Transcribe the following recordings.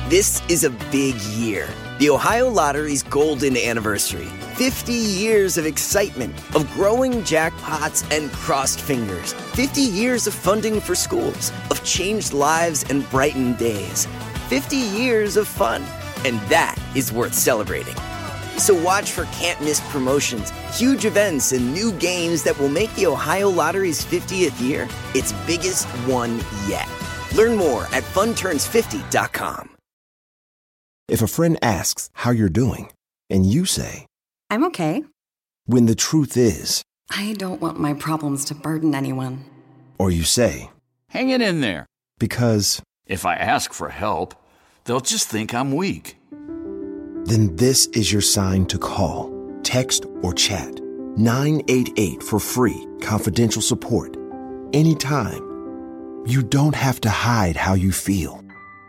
This is a big year. The Ohio Lottery's golden anniversary. 50 years of excitement, of growing jackpots and crossed fingers. 50 years of funding for schools, of changed lives and brightened days. 50 years of fun, and that is worth celebrating. So watch for can't-miss promotions, huge events, and new games that will make the Ohio Lottery's 50th year its biggest one yet. Learn more at funturns50.com. If a friend asks how you're doing, and you say, I'm okay. When the truth is, I don't want my problems to burden anyone. Or you say, hang it in there. Because if I ask for help, they'll just think I'm weak. Then this is your sign to call, text, or chat 988 for free, confidential support. Anytime. You don't have to hide how you feel.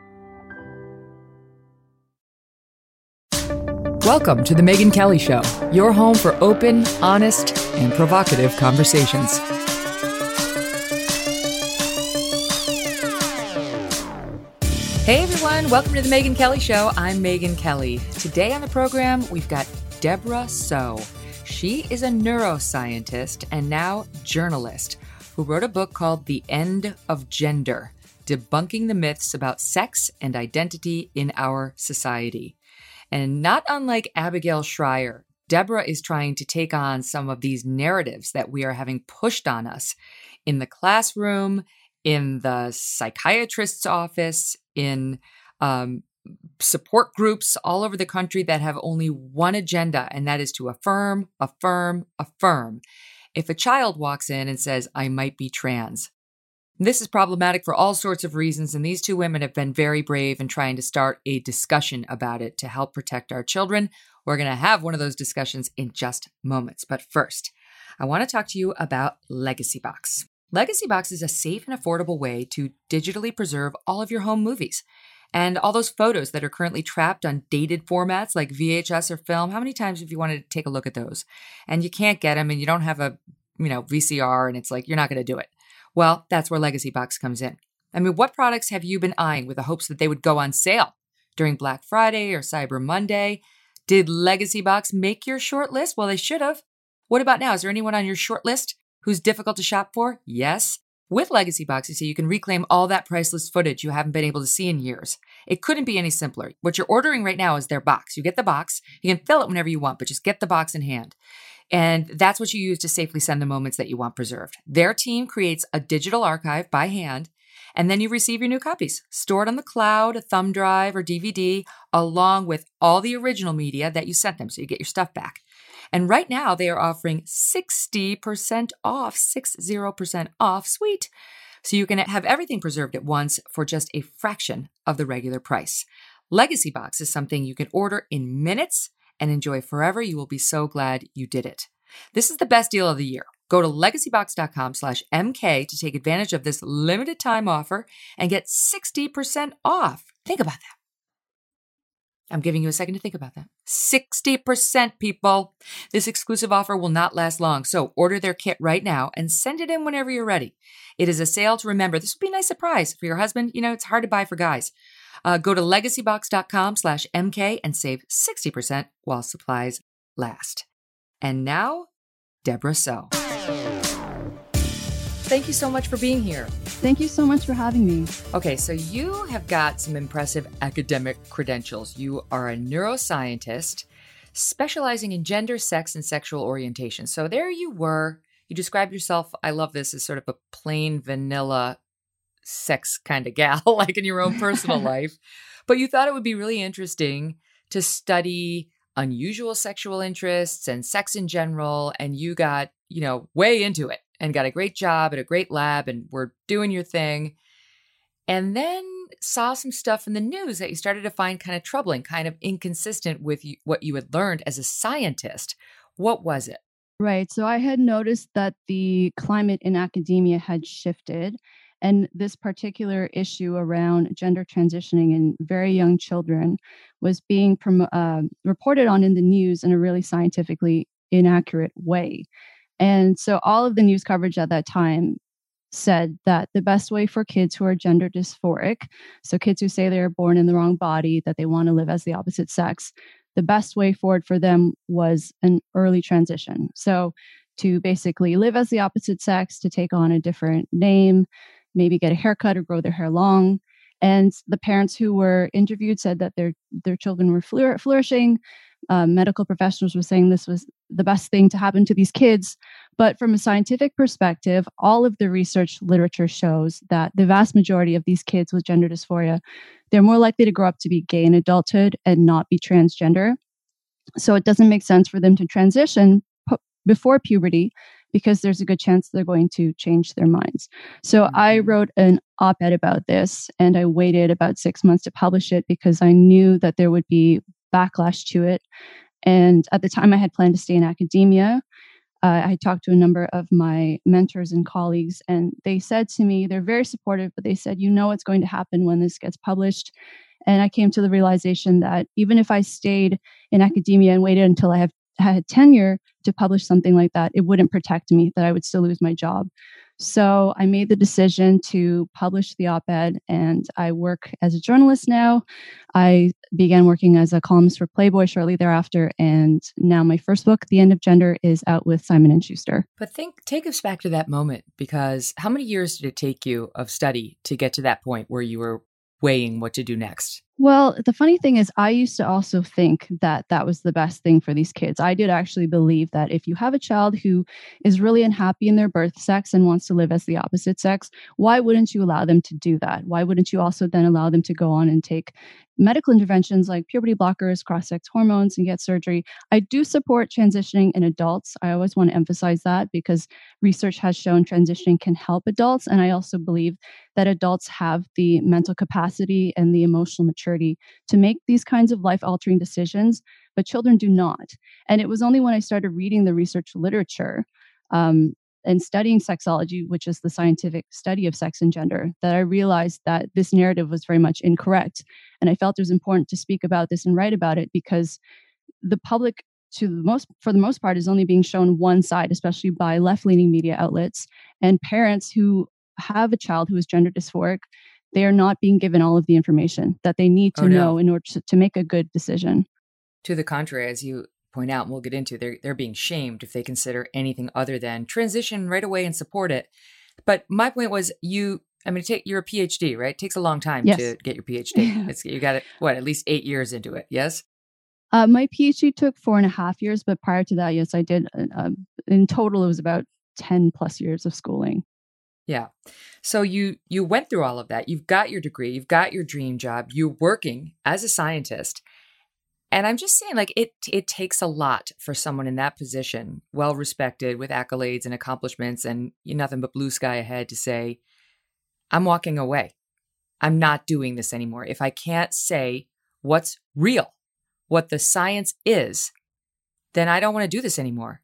Welcome to The Megyn Kelly Show, your home for open, honest, and provocative conversations. Hey everyone, welcome to The Megyn Kelly Show. I'm Megyn Kelly. Today on the program, we've got Debra Soh. She is a neuroscientist and now journalist who wrote a book called The End of Gender, Debunking the Myths About Sex and Identity in Our Society. And not unlike Abigail Shrier, Debra is trying to take on some of these narratives that we are having pushed on us in the classroom, in the psychiatrist's office, in support groups all over the country that have only one agenda, and that is to affirm, affirm, affirm. If a child walks in and says, I might be trans, this is problematic for all sorts of reasons, and these two women have been very brave in trying to start a discussion about it to help protect our children. We're going to have one of those discussions in just moments. But first, I want to talk to you about LegacyBox. LegacyBox is a safe and affordable way to digitally preserve all of your home movies. And all those photos that are currently trapped on dated formats like VHS or film, how many times have you wanted to take a look at those? And you can't get them and you don't have a, VCR, and it's like, you're not going to do it. Well, that's where LegacyBox comes in. I mean, what products have you been eyeing with the hopes that they would go on sale during Black Friday or Cyber Monday? Did LegacyBox make your short list? Well, they should have. What about now? Is there anyone on your short list who's difficult to shop for? Yes. With LegacyBox, you see, you can reclaim all that priceless footage you haven't been able to see in years. It couldn't be any simpler. What you're ordering right now is their box. You get the box. You can fill it whenever you want, but just get the box in hand. And that's what you use to safely send the moments that you want preserved. Their team creates a digital archive by hand, and then you receive your new copies, stored on the cloud, a thumb drive, or DVD, along with all the original media that you sent them, so you get your stuff back. And right now, they are offering 60% off, 60% off, sweet. So you can have everything preserved at once for just a fraction of the regular price. LegacyBox is something you can order in minutes and enjoy forever. You will be so glad you did it. This is the best deal of the year. Go to legacybox.com/MK to take advantage of this limited time offer and get 60% off. Think about that. I'm giving you a second to think about that. 60%, people. This exclusive offer will not last long, so order their kit right now and send it in whenever you're ready. It is a sale to remember. This would be a nice surprise for your husband. It's hard to buy for guys. Go to legacybox.com/MK and save 60% while supplies last. And now, Debra Soh. Thank you so much for being here. Thank you so much for having me. Okay, so you have got some impressive academic credentials. You are a neuroscientist specializing in gender, sex, and sexual orientation. So there you were. You described yourself, I love this, as sort of a plain vanilla sex kind of gal, like in your own personal life. But you thought it would be really interesting to study unusual sexual interests and sex in general. And you got, way into it and got a great job at a great lab and were doing your thing. And then saw some stuff in the news that you started to find kind of troubling, kind of inconsistent with what you had learned as a scientist. What was it? Right. So I had noticed that the climate in academia had shifted. And this particular issue around gender transitioning in very young children was being reported on in the news in a really scientifically inaccurate way. And so all of the news coverage at that time said that the best way for kids who are gender dysphoric, so kids who say they are born in the wrong body, that they want to live as the opposite sex, the best way forward for them was an early transition. So to basically live as the opposite sex, to take on a different name, maybe get a haircut or grow their hair long. And the parents who were interviewed said that their children were flourishing. Medical professionals were saying this was the best thing to happen to these kids. But from a scientific perspective, all of the research literature shows that the vast majority of these kids with gender dysphoria, they're more likely to grow up to be gay in adulthood and not be transgender. So it doesn't make sense for them to transition before puberty, because there's a good chance they're going to change their minds. So I wrote an op-ed about this, and I waited about 6 months to publish it because I knew that there would be backlash to it. And at the time, I had planned to stay in academia. I talked to a number of my mentors and colleagues, and they said to me, they're very supportive, but they said, you know what's going to happen when this gets published. And I came to the realization that even if I stayed in academia and waited until I had tenure to publish something like that, it wouldn't protect me, that I would still lose my job. So I made the decision to publish the op-ed, and I work as a journalist now. I began working as a columnist for Playboy shortly thereafter, and now my first book, The End of Gender, is out with Simon & Schuster. But take us back to that moment, because how many years did it take you of study to get to that point where you were weighing what to do next? Well, the funny thing is, I used to also think that that was the best thing for these kids. I did actually believe that if you have a child who is really unhappy in their birth sex and wants to live as the opposite sex, why wouldn't you allow them to do that? Why wouldn't you also then allow them to go on and take medical interventions like puberty blockers, cross-sex hormones, and get surgery? I do support transitioning in adults. I always want to emphasize that because research has shown transitioning can help adults. And I also believe that adults have the mental capacity and the emotional maturity to make these kinds of life-altering decisions, but children do not. And it was only when I started reading the research literature and studying sexology, which is the scientific study of sex and gender, that I realized that this narrative was very much incorrect. And I felt it was important to speak about this and write about it because the public, for the most part, is only being shown one side, especially by left-leaning media outlets. And parents who have a child who is gender dysphoric, they are not being given all of the information that they need to know in order to make a good decision. To the contrary, as you point out, and we'll get into, they're being shamed if they consider anything other than transition right away and support it. But my point was, you're a PhD, right? It takes a long time to get your PhD. You got it, at least 8 years into it, yes? My PhD took 4.5 years, but prior to that, yes, I did. In total, it was about 10 plus years of schooling. Yeah. So you went through all of that. You've got your degree. You've got your dream job. You're working as a scientist. And I'm just saying, it takes a lot for someone in that position, well-respected with accolades and accomplishments and nothing but blue sky ahead, to say, I'm walking away. I'm not doing this anymore. If I can't say what's real, what the science is, then I don't want to do this anymore.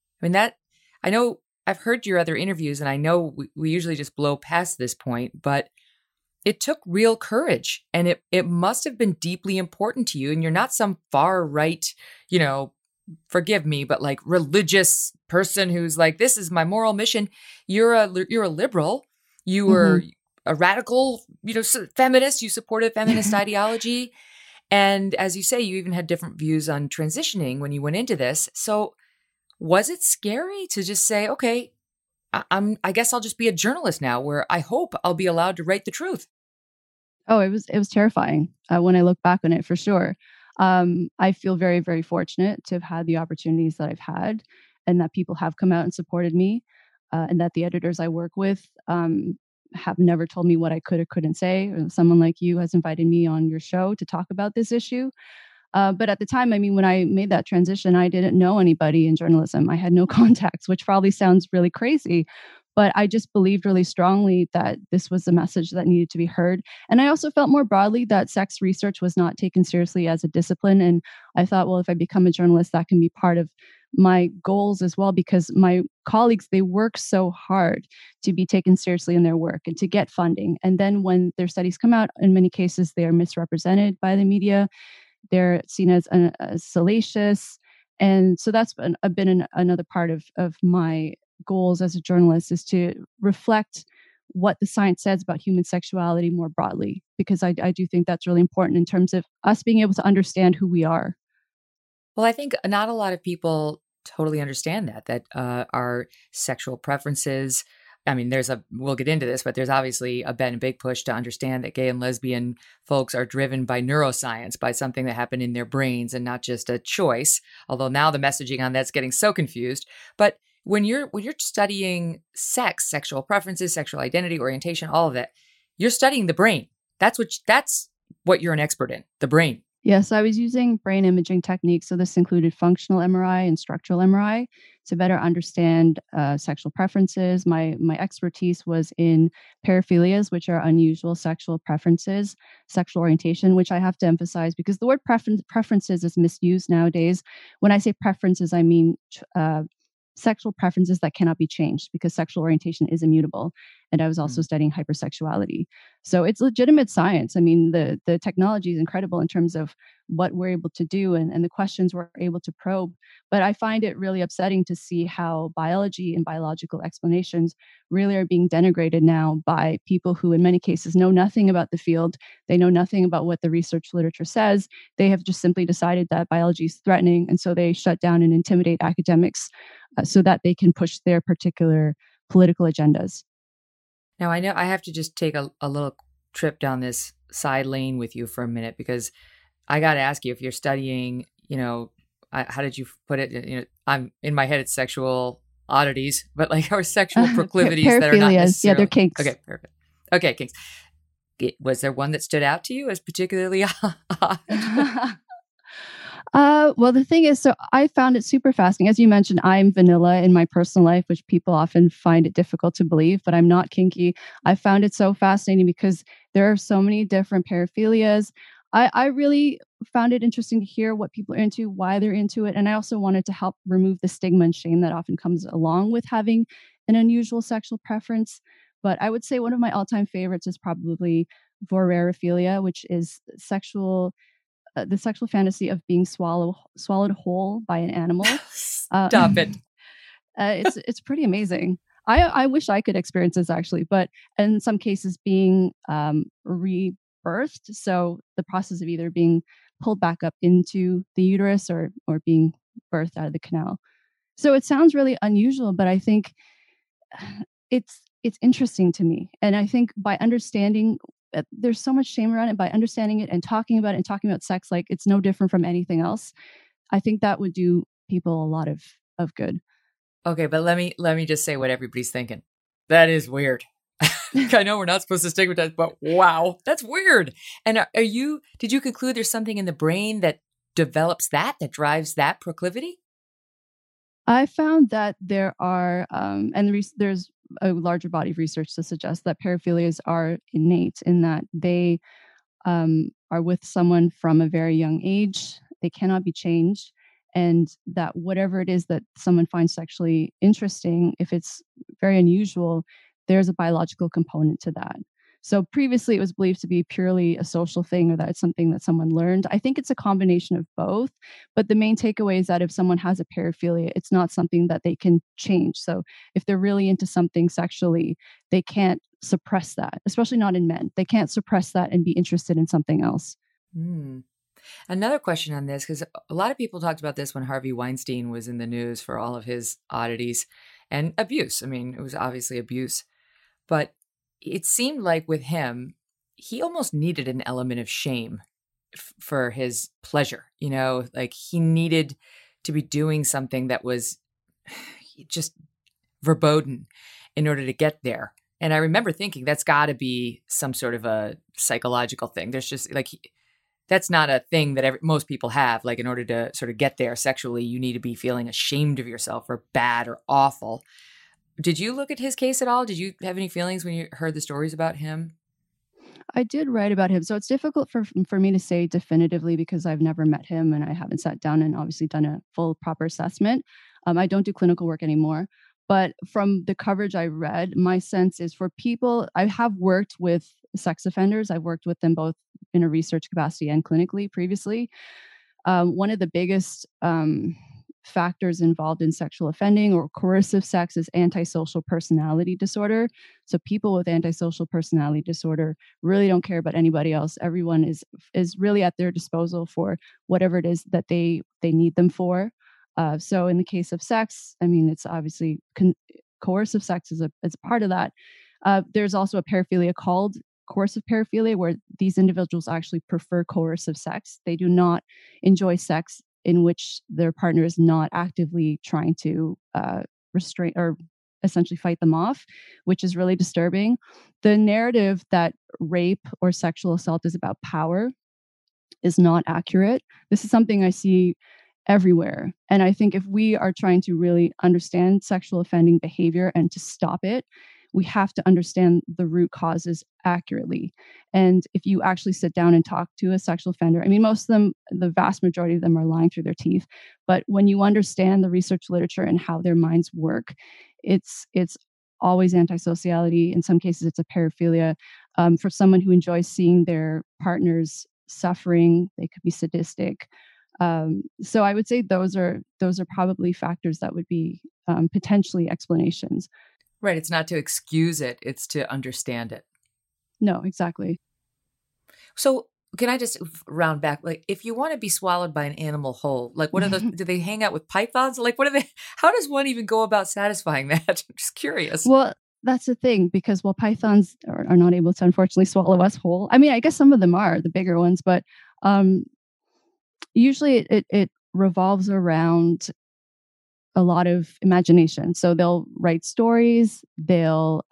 I know I've heard your other interviews, and I know we usually just blow past this point, but it took real courage, and it must have been deeply important to you. And you're not some far right, forgive me, but religious person who's like, this is my moral mission. You're a liberal. You were a radical, feminist. You supported feminist ideology. And as you say, you even had different views on transitioning when you went into this. So was it scary to just say, okay, I guess I'll just be a journalist now, where I hope I'll be allowed to write the truth? Oh, it was terrifying when I look back on it, for sure. I feel very, very fortunate to have had the opportunities that I've had, and that people have come out and supported me, and that the editors I work with have never told me what I could or couldn't say. Or someone like you has invited me on your show to talk about this issue. But at the time, when I made that transition, I didn't know anybody in journalism. I had no contacts, which probably sounds really crazy. But I just believed really strongly that this was a message that needed to be heard. And I also felt more broadly that sex research was not taken seriously as a discipline. And I thought, well, if I become a journalist, that can be part of my goals as well, because my colleagues, they work so hard to be taken seriously in their work and to get funding. And then when their studies come out, in many cases, they are misrepresented by the media. They're seen as salacious. And so that's been another part of my goals as a journalist, is to reflect what the science says about human sexuality more broadly, because I do think that's really important in terms of us being able to understand who we are. Well, I think not a lot of people totally understand that our sexual preferences. I mean, we'll get into this, but there's obviously been a big push to understand that gay and lesbian folks are driven by neuroscience, by something that happened in their brains and not just a choice. Although now the messaging on that's getting so confused. But when you're studying sex, sexual preferences, sexual identity, orientation, all of that, you're studying the brain. That's what you're an expert in, the brain. Yes, I was using brain imaging techniques. So this included functional MRI and structural MRI to better understand sexual preferences. My expertise was in paraphilias, which are unusual sexual preferences, sexual orientation, which I have to emphasize because the word preferences is misused nowadays. When I say preferences, I mean sexual preferences that cannot be changed because sexual orientation is immutable. And I was also studying hypersexuality. So it's legitimate science. I mean, the technology is incredible in terms of what we're able to do and the questions we're able to probe. But I find it really upsetting to see how biology and biological explanations really are being denigrated now by people who in many cases know nothing about the field. They know nothing about what the research literature says. They have just simply decided that biology is threatening. And so they shut down and intimidate academics so that they can push their particular political agendas. Now, I know I have to just take a little trip down this side lane with you for a minute because I got to ask you if you're studying, how did you put it? I'm in my head, it's sexual oddities, but like our sexual proclivities that are not necessarily. Yeah, they're kinks. Okay, perfect. Okay, kinks. Was there one that stood out to you as particularly odd? Well, the thing is, so I found it super fascinating. As you mentioned, I'm vanilla in my personal life, which people often find it difficult to believe, but I'm not kinky. I found it so fascinating because there are so many different paraphilias. I really found it interesting to hear what people are into, why they're into it. And I also wanted to help remove the stigma and shame that often comes along with having an unusual sexual preference. But I would say one of my all-time favorites is probably vorarophilia, which is the sexual fantasy of being swallowed whole by an animal. Stop it. It's pretty amazing. I wish I could experience this actually, but in some cases being rebirthed. So the process of either being pulled back up into the uterus or being birthed out of the canal. So it sounds really unusual, but I think it's interesting to me. And I think by understanding there's so much shame around it, by understanding it and talking about it and talking about sex like it's no different from anything else, I think that would do people a lot of good. Okay, but let me just say what everybody's thinking. That is weird. I know we're not supposed to stigmatize, but wow, that's weird. And did you conclude there's something in the brain that develops that drives that proclivity? I found that there are, there's a larger body of research to suggest that paraphilias are innate in that they are with someone from a very young age. They cannot be changed. And that whatever it is that someone finds sexually interesting, if it's very unusual, there's a biological component to that. So previously it was believed to be purely a social thing or that it's something that someone learned. I think it's a combination of both. But the main takeaway is that if someone has a paraphilia, it's not something that they can change. So if they're really into something sexually, they can't suppress that, especially not in men. They can't suppress that and be interested in something else. Another question on this, because a lot of people talked about this when Harvey Weinstein was in the news for all of his oddities and abuse. I mean, it was obviously abuse. But it seemed like with him, he almost needed an element of shame for his pleasure. Like he needed to be doing something that was just verboten in order to get there. And I remember thinking that's got to be some sort of a psychological thing. There's just like, that's not a thing that most people have. Like in order to sort of get there sexually, you need to be feeling ashamed of yourself or bad or awful. Did you look at his case at all? Did you have any feelings when you heard the stories about him? I did write about him. So it's difficult for me to say definitively because I've never met him and I haven't sat down and obviously done a full proper assessment. I don't do clinical work anymore. But from the coverage I read, my sense is for people, I have worked with sex offenders. I've worked with them both in a research capacity and clinically previously. One of the biggest factors involved in sexual offending or coercive sex is antisocial personality disorder. So people with antisocial personality disorder really don't care about anybody else. Everyone is really at their disposal for whatever it is that they need them for. So in the case of sex, I mean, it's obviously coercive sex is a part of that. There's also a paraphilia called coercive paraphilia, where these individuals actually prefer coercive sex. They do not enjoy sex in which their partner is not actively trying to restrain or essentially fight them off, which is really disturbing. The narrative that rape or sexual assault is about power is not accurate. This is something I see everywhere. And I think if we are trying to really understand sexual offending behavior and to stop it, we have to understand the root causes accurately. And if you actually sit down and talk to a sexual offender, I mean, most of them, the vast majority of them are lying through their teeth. But when you understand the research literature and how their minds work, it's always antisociality. In some cases, it's a paraphilia. For someone who enjoys seeing their partners suffering, they could be sadistic. So I would say those are probably factors that would be potentially explanations. Right. It's not to excuse it. It's to understand it. No, exactly. So can I just round back? Like, if you want to be swallowed by an animal whole, like what are those? Do they hang out with pythons? Like, what are they? How does one even go about satisfying that? I'm just curious. Well, that's the thing, because pythons are not able to unfortunately swallow us whole. I mean, I guess some of them are, the bigger ones, but usually it revolves around a lot of imagination. So they'll write stories, they'll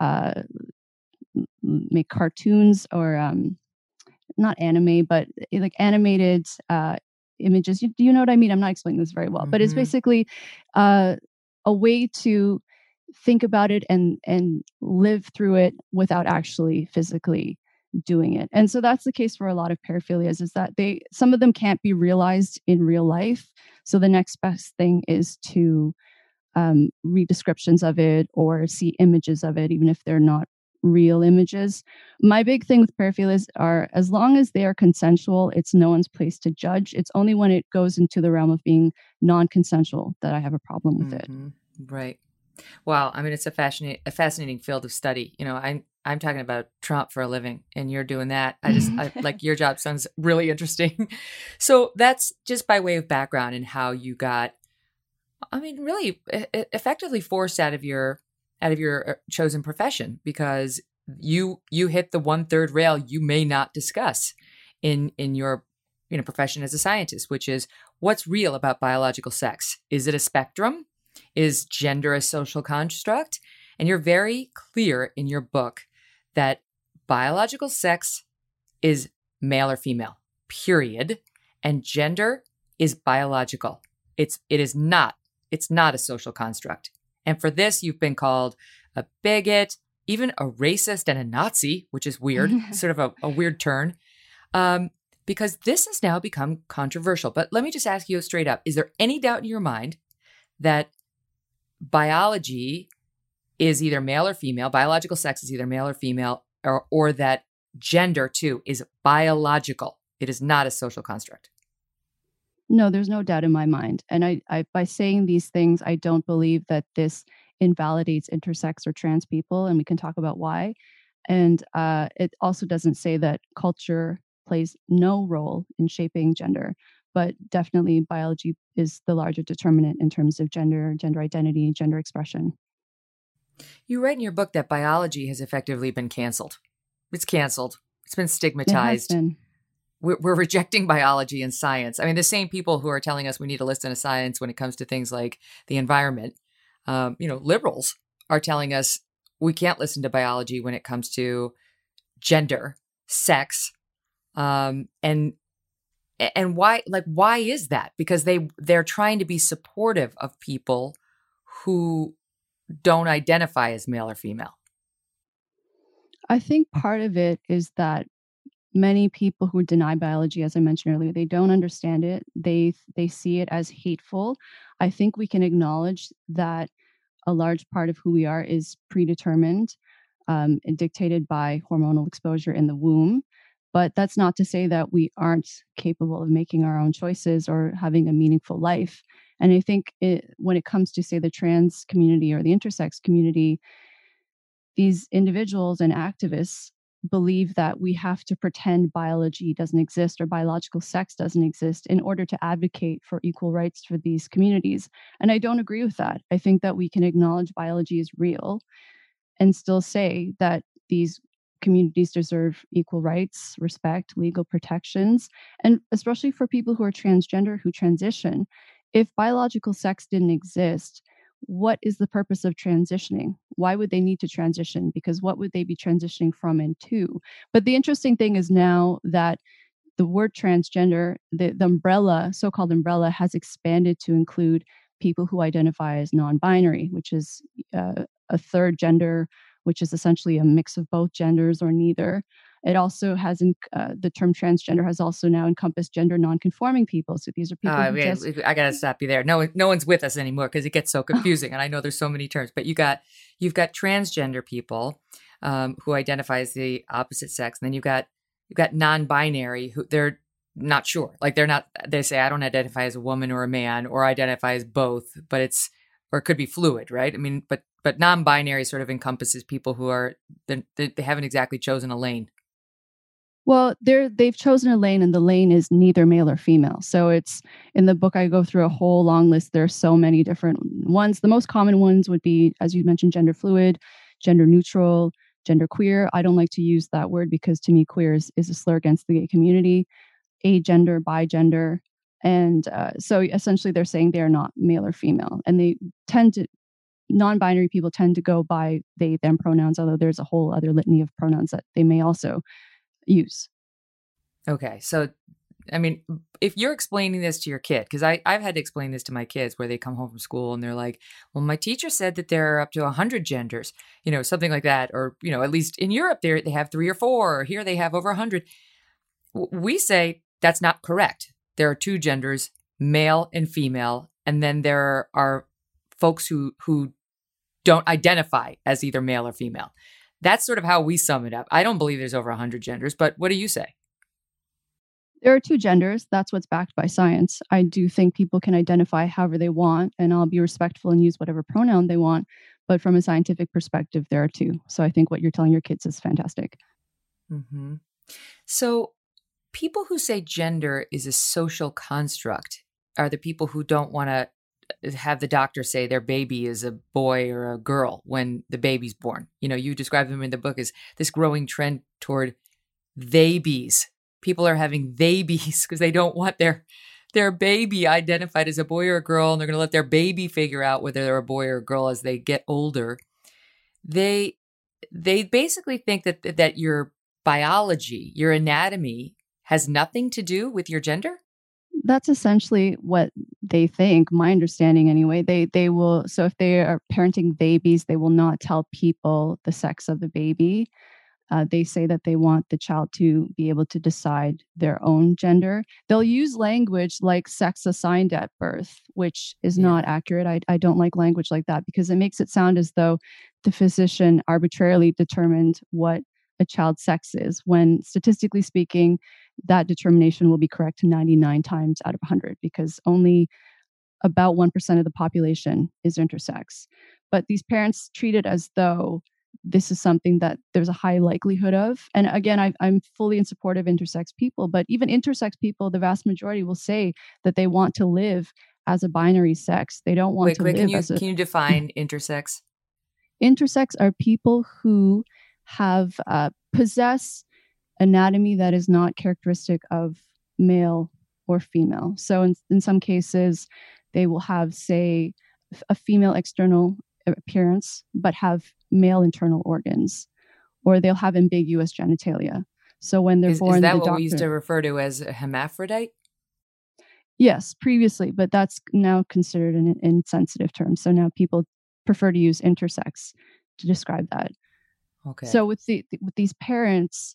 make cartoons or not anime, but like animated images. Do you know what I mean? I'm not explaining this very well, but it's basically a way to think about it and live through it without actually physically doing it. And so that's the case for a lot of paraphilias, is that some of them can't be realized in real life. So the next best thing is to read descriptions of it or see images of it, even if they're not real images. My big thing with paraphilias are, as long as they are consensual, it's no one's place to judge. It's only when it goes into the realm of being non-consensual that I have a problem with it. Right. Wow. I mean, it's a fascinating field of study. You know, I'm talking about Trump for a living, and you're doing that. I like, your job sounds really interesting. So that's just by way of background and how you got, I mean, really effectively forced out of your chosen profession, because you hit the 1/3 rail you may not discuss in your profession as a scientist, which is what's real about biological sex. Is it a spectrum? Is gender a social construct? And you're very clear in your book that biological sex is male or female, period. And gender is biological. It's not a social construct. And for this, you've been called a bigot, even a racist and a Nazi, which is weird, sort of a weird turn, because this has now become controversial. But let me just ask you straight up. Is there any doubt in your mind that biology is either male or female, biological sex is either male or female, or that gender too is biological? It is not a social construct. No, there's no doubt in my mind. And I by saying these things, I don't believe that this invalidates intersex or trans people, and we can talk about why. And it also doesn't say that culture plays no role in shaping gender, but definitely biology is the larger determinant in terms of gender identity, gender expression. You write in your book that biology has effectively been canceled. It's canceled. It's been stigmatized. It has been. We're rejecting biology and science. I mean, the same people who are telling us we need to listen to science when it comes to things like the environment, liberals are telling us we can't listen to biology when it comes to gender, sex, and why? Like, why is that? Because they're trying to be supportive of people who don't identify as male or female. I think part of it is that many people who deny biology, as I mentioned earlier, they don't understand it. They see it as hateful. I think we can acknowledge that a large part of who we are is predetermined and dictated by hormonal exposure in the womb. But that's not to say that we aren't capable of making our own choices or having a meaningful life. And I think when it comes to, say, the trans community or the intersex community, these individuals and activists believe that we have to pretend biology doesn't exist or biological sex doesn't exist in order to advocate for equal rights for these communities. And I don't agree with that. I think that we can acknowledge biology is real and still say that these communities deserve equal rights, respect, legal protections, and especially for people who are transgender, who transition. If biological sex didn't exist, what is the purpose of transitioning? Why would they need to transition? Because what would they be transitioning from and to? But the interesting thing is now that the word transgender, the umbrella, so-called umbrella, has expanded to include people who identify as non-binary, which is a third gender, which is essentially a mix of both genders or neither. It also has the term transgender has also now encompassed gender non-conforming people. So these are people who I gotta stop you there. No one's with us anymore because it gets so confusing, and I know there's so many terms. But you've got transgender people who identify as the opposite sex, and then you've got non-binary who they're not sure. Like they say I don't identify as a woman or a man, or identify as both, but it could be fluid, right? I mean, but non-binary sort of encompasses people who are they haven't exactly chosen a lane. Well, they've chosen a lane, and the lane is neither male or female. So it's in the book, I go through a whole long list. There are so many different ones. The most common ones would be, as you mentioned, gender fluid, gender neutral, gender queer. I don't like to use that word because to me, queer is a slur against the gay community. Agender, bigender. And so essentially they're saying they're not male or female. And non-binary people tend to go by they, them pronouns, although there's a whole other litany of pronouns that they may also use. Okay. So, I mean, if you're explaining this to your kid, because I've had to explain this to my kids where they come home from school and they're like, well, my teacher said that there are up to 100 genders, something like that. Or, at least in Europe, they have 3 or 4, or here they have over 100. We say that's not correct. There are 2 genders, male and female. And then there are folks who don't identify as either male or female. That's sort of how we sum it up. I don't believe there's over 100 genders, but what do you say? There are 2 genders. That's what's backed by science. I do think people can identify however they want, and I'll be respectful and use whatever pronoun they want. But from a scientific perspective, there are 2. So I think what you're telling your kids is fantastic. Mm-hmm. So people who say gender is a social construct are the people who don't want to have the doctor say their baby is a boy or a girl when the baby's born. You describe them in the book as this growing trend toward they-bies. People are having they-bies because they don't want their baby identified as a boy or a girl, and they're going to let their baby figure out whether they're a boy or a girl as they get older. They basically think that your biology, your anatomy, has nothing to do with your gender. That's essentially what they think, my understanding anyway. They will, so if they are parenting babies, they will not tell people the sex of the baby. They say that they want the child to be able to decide their own gender. They'll use language like sex assigned at birth, which is not accurate. I don't like language like that because it makes it sound as though the physician arbitrarily determined what a child's sex is, when statistically speaking, that determination will be correct 99 times out of 100 because only about 1% of the population is intersex. But these parents treat it as though this is something that there's a high likelihood of. And again, I'm fully in support of intersex people, but even intersex people, the vast majority will say that they want to live as a binary sex. They don't want to live as a... Can you define intersex? Intersex are people who have possess anatomy that is not characteristic of male or female. So in some cases, they will have, say, a female external appearance, but have male internal organs, or they'll have ambiguous genitalia. So when they're born, is that what we used to refer to as a hermaphrodite? Yes, previously, but that's now considered an insensitive term. So now people prefer to use intersex to describe that. Okay. So with these parents,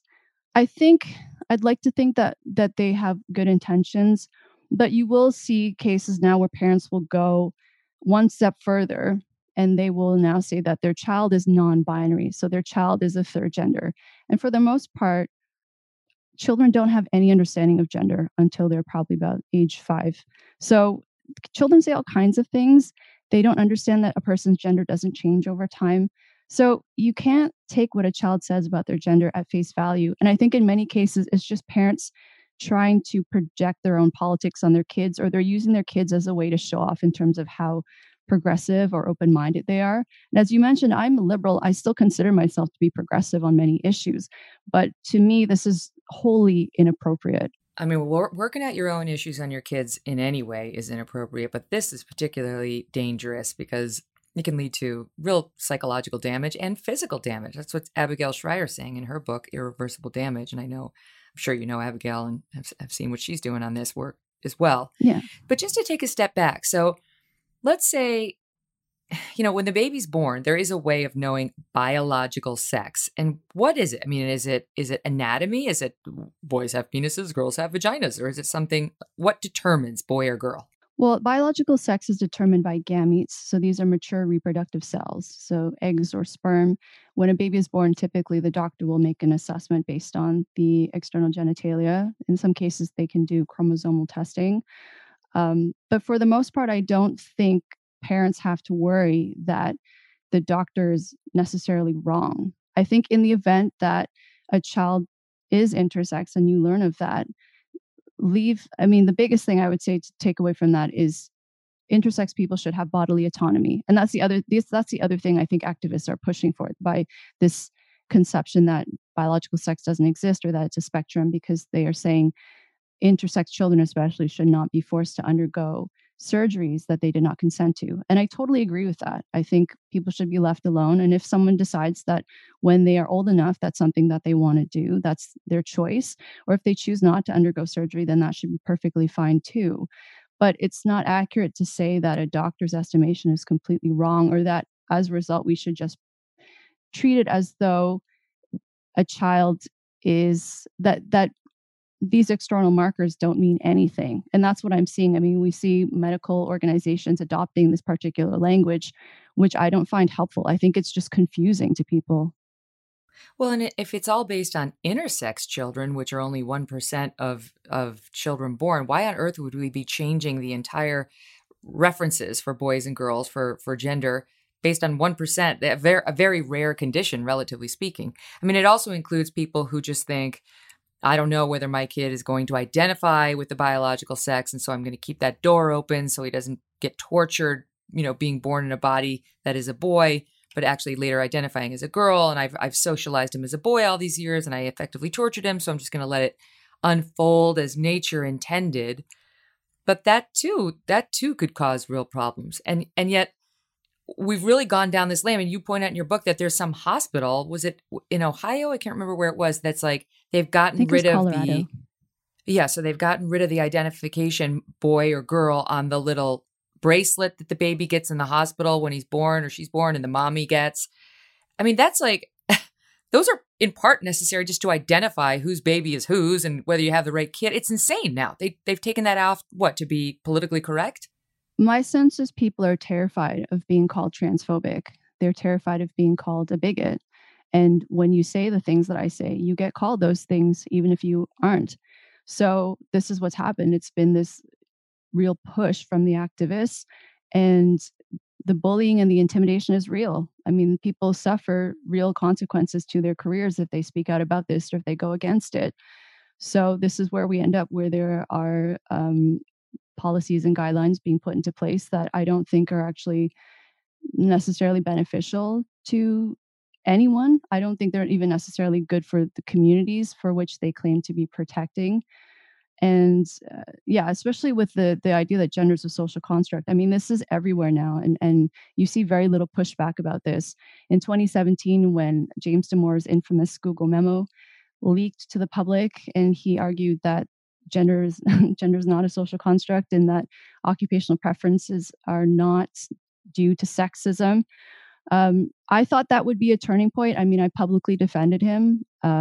I'd like to think that they have good intentions, but you will see cases now where parents will go one step further and they will now say that their child is non-binary. So their child is a third gender. And for the most part, children don't have any understanding of gender until they're probably about age 5. So children say all kinds of things. They don't understand that a person's gender doesn't change over time. So you can't take what a child says about their gender at face value. And I think in many cases, it's just parents trying to project their own politics on their kids, or they're using their kids as a way to show off in terms of how progressive or open-minded they are. And as you mentioned, I'm a liberal. I still consider myself to be progressive on many issues. But to me, this is wholly inappropriate. I mean, working out your own issues on your kids in any way is inappropriate, but this is particularly dangerous because it can lead to real psychological damage and physical damage. That's what Abigail Shrier is saying in her book, Irreversible Damage. And I'm sure you know Abigail and have seen what she's doing on this work as well. Yeah. But just to take a step back. So let's say, when the baby's born, there is a way of knowing biological sex. And what is it? I mean, is it anatomy? Is it boys have penises, girls have vaginas? Or is it something, what determines boy or girl? Well, biological sex is determined by gametes. So these are mature reproductive cells, so eggs or sperm. When a baby is born, typically the doctor will make an assessment based on the external genitalia. In some cases, they can do chromosomal testing. But for the most part, I don't think parents have to worry that the doctor is necessarily wrong. I think in the event that a child is intersex and you learn of that, the biggest thing I would say to take away from that is intersex people should have bodily autonomy. And that's the other thing I think activists are pushing for by this conception that biological sex doesn't exist or that it's a spectrum, because they are saying intersex children especially should not be forced to undergo surgeries that they did not consent to. And I totally agree with that. I think people should be left alone. And if someone decides that when they are old enough, that's something that they want to do, that's their choice. Or if they choose not to undergo surgery, then that should be perfectly fine too. But it's not accurate to say that a doctor's estimation is completely wrong, or that as a result, we should just treat it as though a child is that these external markers don't mean anything. And that's what I'm seeing. I mean, we see medical organizations adopting this particular language, which I don't find helpful. I think it's just confusing to people. Well, and if it's all based on intersex children, which are only 1% of children born, why on earth would we be changing the entire references for boys and girls for gender based on 1%, a very rare condition, relatively speaking? I mean, it also includes people who just think, I don't know whether my kid is going to identify with the biological sex, and so I'm going to keep that door open so he doesn't get tortured, being born in a body that is a boy, but actually later identifying as a girl. And I've socialized him as a boy all these years, and I effectively tortured him, so I'm just going to let it unfold as nature intended. But that too could cause real problems. And yet we've really gone down this lane. And you point out in your book that there's some hospital, was it in Ohio? I can't remember where it was. That's like, they've gotten rid of Colorado. So they've gotten rid of the identification boy or girl on the little bracelet that the baby gets in the hospital when he's born or she's born and the mommy gets. I mean, that's like, those are in part necessary just to identify whose baby is whose and whether you have the right kid. It's insane now. They've taken that off, to be politically correct? My sense is people are terrified of being called transphobic. They're terrified of being called a bigot. And when you say the things that I say, you get called those things, even if you aren't. So this is what's happened. It's been this real push from the activists, and the bullying and the intimidation is real. I mean, people suffer real consequences to their careers if they speak out about this or if they go against it. So this is where we end up, where there are policies and guidelines being put into place that I don't think are actually necessarily beneficial to anyone. I don't think they're even necessarily good for the communities for which they claim to be protecting. And especially with the idea that gender is a social construct. I mean, this is everywhere now, and you see very little pushback about this. In 2017, when James Damore's infamous Google memo leaked to the public, and he argued that gender is not a social construct and that occupational preferences are not due to sexism. I thought that would be a turning point. I mean, I publicly defended him.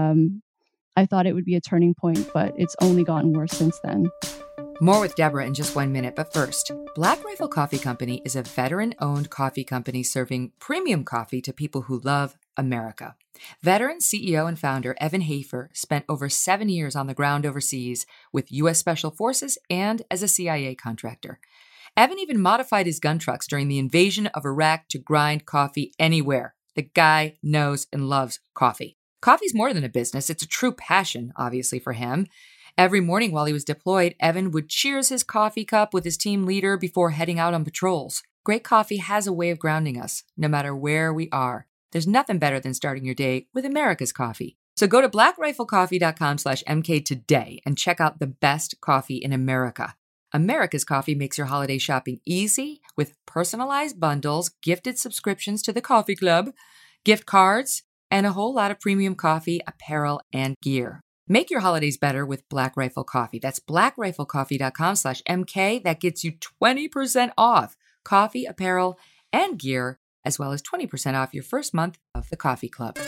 I thought it would be a turning point, but it's only gotten worse since then. More with Deborah in just 1 minute, but first, Black Rifle Coffee Company is a veteran-owned coffee company serving premium coffee to people who love America. Veteran CEO and founder Evan Hafer spent over 7 years on the ground overseas with U.S. Special Forces and as a CIA contractor. Evan even modified his gun trucks during the invasion of Iraq to grind coffee anywhere. The guy knows and loves coffee. Coffee's more than a business. It's a true passion, obviously, for him. Every morning while he was deployed, Evan would cheers his coffee cup with his team leader before heading out on patrols. Great coffee has a way of grounding us, no matter where we are. There's nothing better than starting your day with America's coffee. So go to blackriflecoffee.com/MK today and check out the best coffee in America. America's Coffee makes your holiday shopping easy with personalized bundles, gifted subscriptions to the coffee club, gift cards, and a whole lot of premium coffee, apparel, and gear. Make your holidays better with Black Rifle Coffee. That's blackriflecoffee.com/MK. That gets you 20% off coffee, apparel, and gear, as well as 20% off your first month of the coffee club.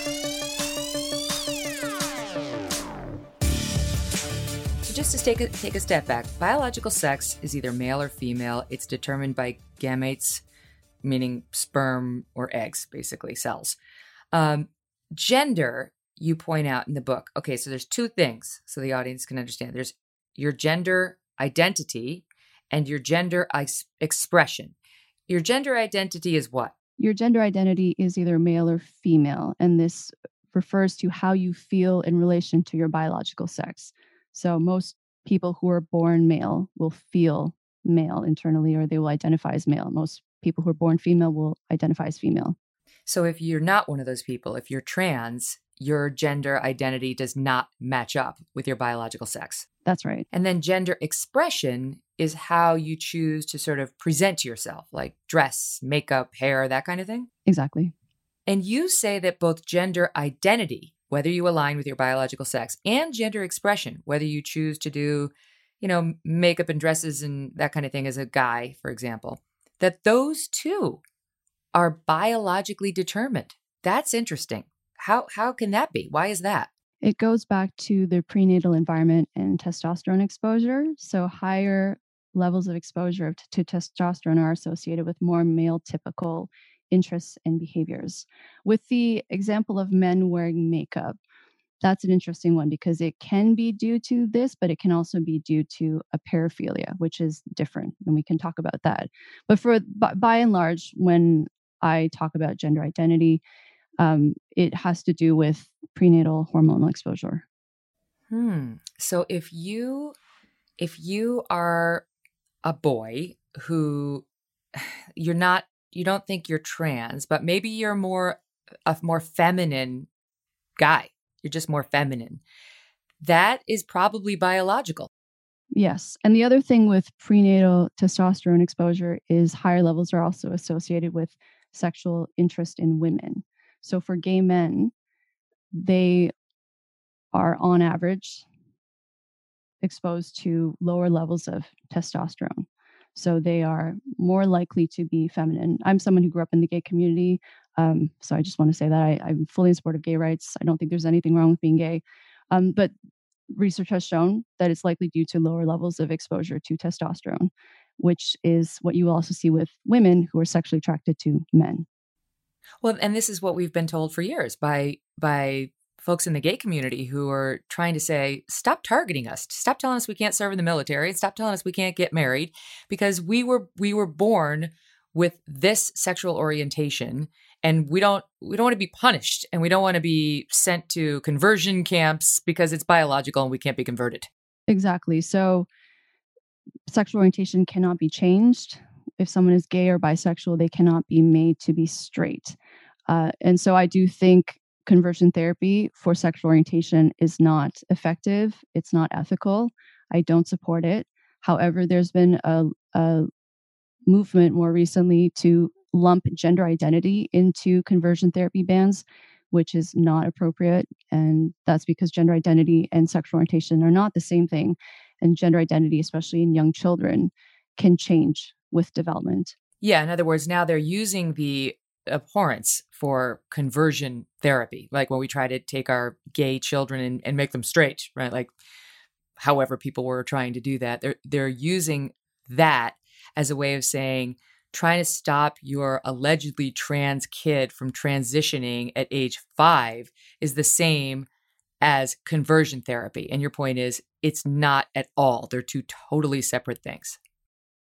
So just to take a step back, biological sex is either male or female. It's determined by gametes, meaning sperm or eggs, basically cells. Gender, you point out in the book. Okay, so there's two things so the audience can understand. There's your gender identity and your gender expression. Your gender identity is what? Your gender identity is either male or female, and this refers to how you feel in relation to your biological sex. So most people who are born male will feel male internally, or they will identify as male. Most people who are born female will identify as female. So if you're not one of those people, if you're trans, your gender identity does not match up with your biological sex. That's right. And then gender expression is how you choose to sort of present yourself, like dress, makeup, hair, that kind of thing? Exactly. And you say that both gender identity, whether you align with your biological sex, and gender expression, whether you choose to do, makeup and dresses and that kind of thing as a guy, for example, that those two are biologically determined. That's interesting. How can that be? Why is that? It goes back to the prenatal environment and testosterone exposure. So higher levels of exposure to testosterone are associated with more male typical interests and behaviors. With the example of men wearing makeup, that's an interesting one because it can be due to this, but it can also be due to a paraphilia, which is different. And we can talk about that. But by and large, when I talk about gender identity, it has to do with prenatal hormonal exposure. So if you are a boy who you don't think you're trans, but maybe you're a more feminine guy. You're just more feminine. That is probably biological. Yes. And the other thing with prenatal testosterone exposure is higher levels are also associated with sexual interest in women. So for gay men, they are on average exposed to lower levels of testosterone. So they are more likely to be feminine. I'm someone who grew up in the gay community. So I just want to say that I'm fully in support of gay rights. I don't think there's anything wrong with being gay. But research has shown that it's likely due to lower levels of exposure to testosterone, which is what you also see with women who are sexually attracted to men. Well, and this is what we've been told for years by folks in the gay community who are trying to say, stop targeting us, stop telling us we can't serve in the military, and stop telling us we can't get married, because we were born with this sexual orientation, and we don't want to be punished, and we don't want to be sent to conversion camps because it's biological and we can't be converted. Exactly. So sexual orientation cannot be changed. If someone is gay or bisexual, they cannot be made to be straight. And so I do think conversion therapy for sexual orientation is not effective. It's not ethical. I don't support it. However, there's been a movement more recently to lump gender identity into conversion therapy bans, which is not appropriate. And that's because gender identity and sexual orientation are not the same thing. And gender identity, especially in young children, can change with development. Yeah, in other words, now they're using the abhorrence for conversion therapy, like when we try to take our gay children and make them straight, right? Like however people were trying to do that. They're using that as a way of saying, trying to stop your allegedly trans kid from transitioning at age 5 is the same as conversion therapy. And your point is, it's not at all. They're two totally separate things.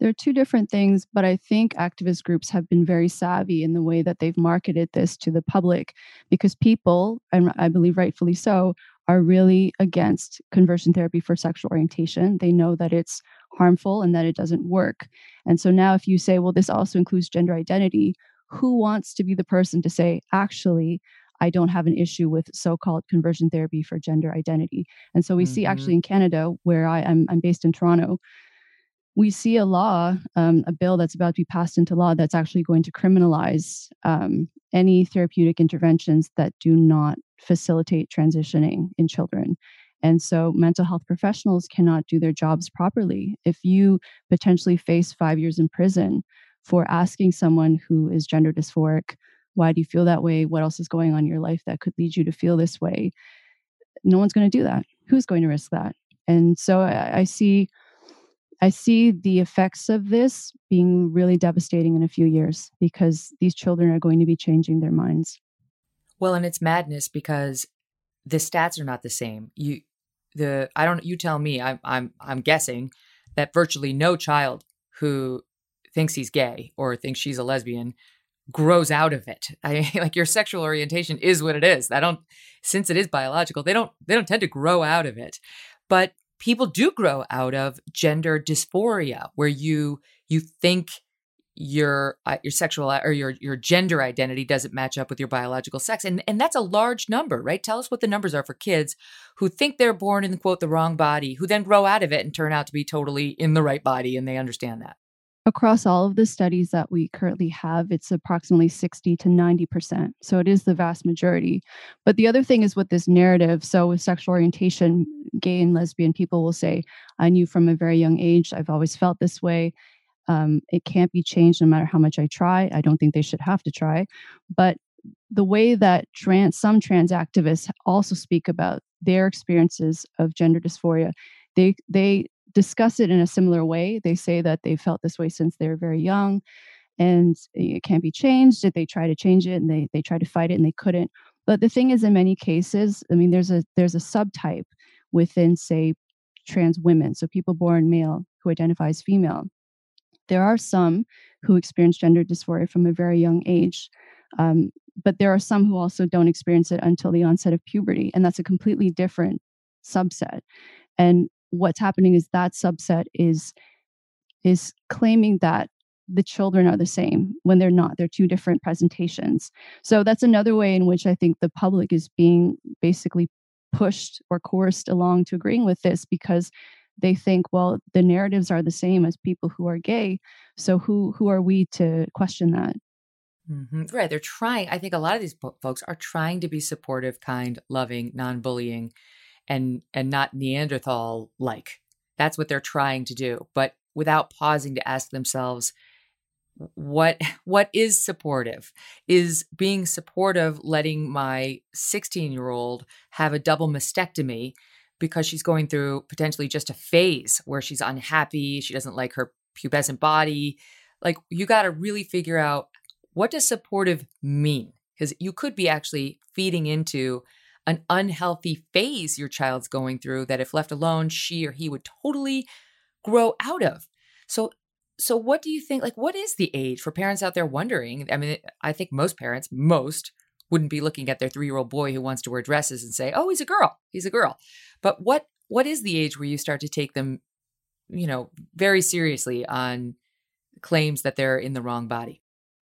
They're two different things, but I think activist groups have been very savvy in the way that they've marketed this to the public because people, and I believe rightfully so, are really against conversion therapy for sexual orientation. They know that it's harmful and that it doesn't work. And so now, if you say, well, this also includes gender identity, who wants to be the person to say, actually, I don't have an issue with so-called conversion therapy for gender identity? And so we see actually in Canada, where I'm based in Toronto, we see a law, a bill that's about to be passed into law that's actually going to criminalize any therapeutic interventions that do not facilitate transitioning in children. And so mental health professionals cannot do their jobs properly. If you potentially face 5 years in prison for asking someone who is gender dysphoric, why do you feel that way? What else is going on in your life that could lead you to feel this way? No one's going to do that. Who's going to risk that? And so I see the effects of this being really devastating in a few years because these children are going to be changing their minds. Well, and it's madness because the stats are not the same. You tell me. I'm guessing that virtually no child who thinks he's gay or thinks she's a lesbian grows out of it. Like your sexual orientation is what it is. Since it is biological, they don't tend to grow out of it. But people do grow out of gender dysphoria, where you think your sexual or your gender identity doesn't match up with your biological sex, and that's a large number, right? Tell us what the numbers are for kids who think they're born in, quote, the wrong body, who then grow out of it and turn out to be totally in the right body, and they understand that. Across all of the studies that we currently have, it's approximately 60 to 90%. So it is the vast majority. But the other thing is with this narrative. So with sexual orientation, gay and lesbian people will say, I knew from a very young age, I've always felt this way. It can't be changed no matter how much I try. I don't think they should have to try. But the way that some trans activists also speak about their experiences of gender dysphoria, they discuss it in a similar way. They say that they felt this way since they were very young and it can't be changed. That they try to change it and they try to fight it and they couldn't. But the thing is, in many cases, I mean, there's a subtype within, say, trans women. So people born male who identify as female. There are some who experience gender dysphoria from a very young age. But there are some who also don't experience it until the onset of puberty. And that's a completely different subset. And what's happening is that subset is claiming that the children are the same when they're not. They're two different presentations. So that's another way in which I think the public is being basically pushed or coerced along to agreeing with this because they think, well, the narratives are the same as people who are gay. So who are we to question that? Mm-hmm. Right. They're trying. I think a lot of these folks are trying to be supportive, kind, loving, non-bullying, and not Neanderthal-like. That's what they're trying to do, but without pausing to ask themselves, what is supportive? Is being supportive letting my 16-year-old have a double mastectomy because she's going through potentially just a phase where she's unhappy, she doesn't like her pubescent body? Like, you got to really figure out, what does supportive mean? Because you could be actually feeding into an unhealthy phase your child's going through that if left alone, she or he would totally grow out of. So what do you think, like, what is the age for parents out there wondering? I mean, I think most parents, wouldn't be looking at their 3-year-old boy who wants to wear dresses and say, oh, he's a girl. But what is the age where you start to take them, very seriously on claims that they're in the wrong body?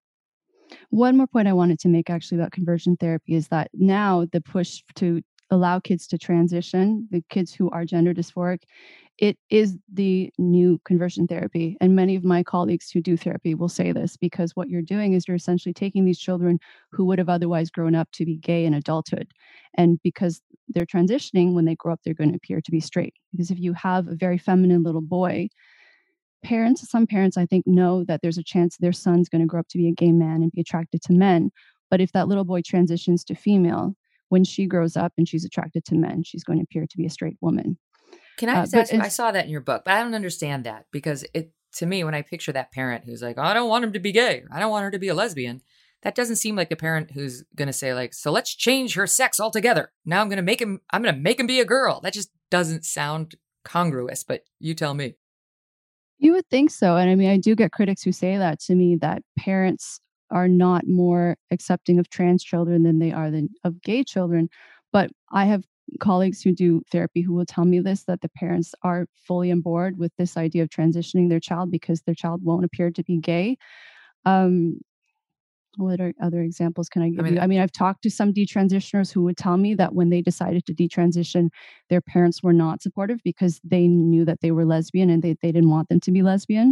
One more point I wanted to make actually about conversion therapy is that now the push to allow kids to transition, the kids who are gender dysphoric, it is the new conversion therapy. And many of my colleagues who do therapy will say this because what you're doing is you're essentially taking these children who would have otherwise grown up to be gay in adulthood. And because they're transitioning, when they grow up, they're going to appear to be straight. Because if you have a very feminine little boy, some parents, I think, know that there's a chance their son's going to grow up to be a gay man and be attracted to men. But if that little boy transitions to female, when she grows up and she's attracted to men, she's going to appear to be a straight woman. Can I just ask you, I saw that in your book, but I don't understand that because to me, when I picture that parent who's like, I don't want him to be gay, I don't want her to be a lesbian, that doesn't seem like the parent who's going to say like, so let's change her sex altogether. Now I'm going to make him be a girl. That just doesn't sound congruous, but you tell me. You would think so. And I mean, I do get critics who say that to me, that parents are not more accepting of trans children than they are of gay children. But I have colleagues who do therapy who will tell me this, that the parents are fully on board with this idea of transitioning their child because their child won't appear to be gay. Um, what other examples can I give you? I mean, I've talked to some detransitioners who would tell me that when they decided to detransition, their parents were not supportive because they knew that they were lesbian and they didn't want them to be lesbian.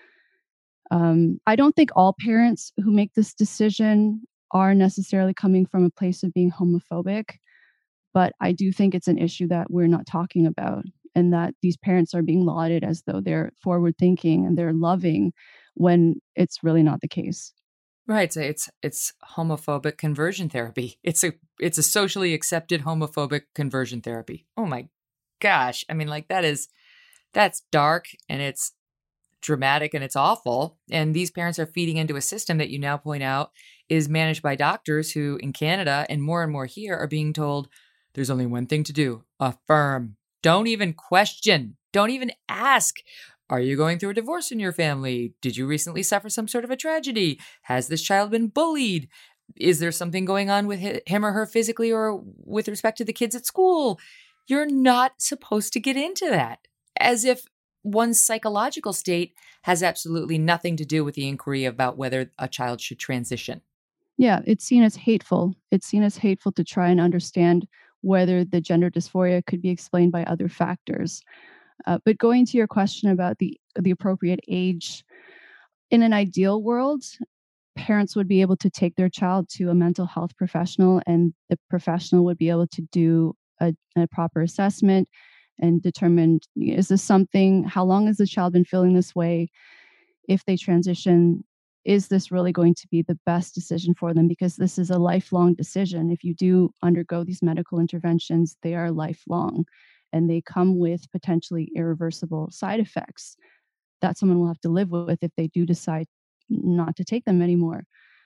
I don't think all parents who make this decision are necessarily coming from a place of being homophobic, but I do think it's an issue that we're not talking about, and that these parents are being lauded as though they're forward thinking and they're loving when it's really not the case. Right. So it's homophobic conversion therapy. It's a socially accepted homophobic conversion therapy. Oh my gosh. I mean, like that's dark and it's dramatic and it's awful. And these parents are feeding into a system that you now point out is managed by doctors who in Canada and more here are being told there's only one thing to do: affirm. Don't even question. Don't even ask. Are you going through a divorce in your family? Did you recently suffer some sort of a tragedy? Has this child been bullied? Is there something going on with him or her physically or with respect to the kids at school? You're not supposed to get into that, as if one's psychological state has absolutely nothing to do with the inquiry about whether a child should transition. Yeah, it's seen as hateful. It's seen as hateful to try and understand whether the gender dysphoria could be explained by other factors. But going to your question about the appropriate age, in an ideal world, parents would be able to take their child to a mental health professional, and the professional would be able to do a proper assessment and determine, is this something, how long has the child been feeling this way? If they transition, is this really going to be the best decision for them? Because this is a lifelong decision. If you do undergo these medical interventions, they are lifelong and they come with potentially irreversible side effects that someone will have to live with if they do decide not to take them anymore.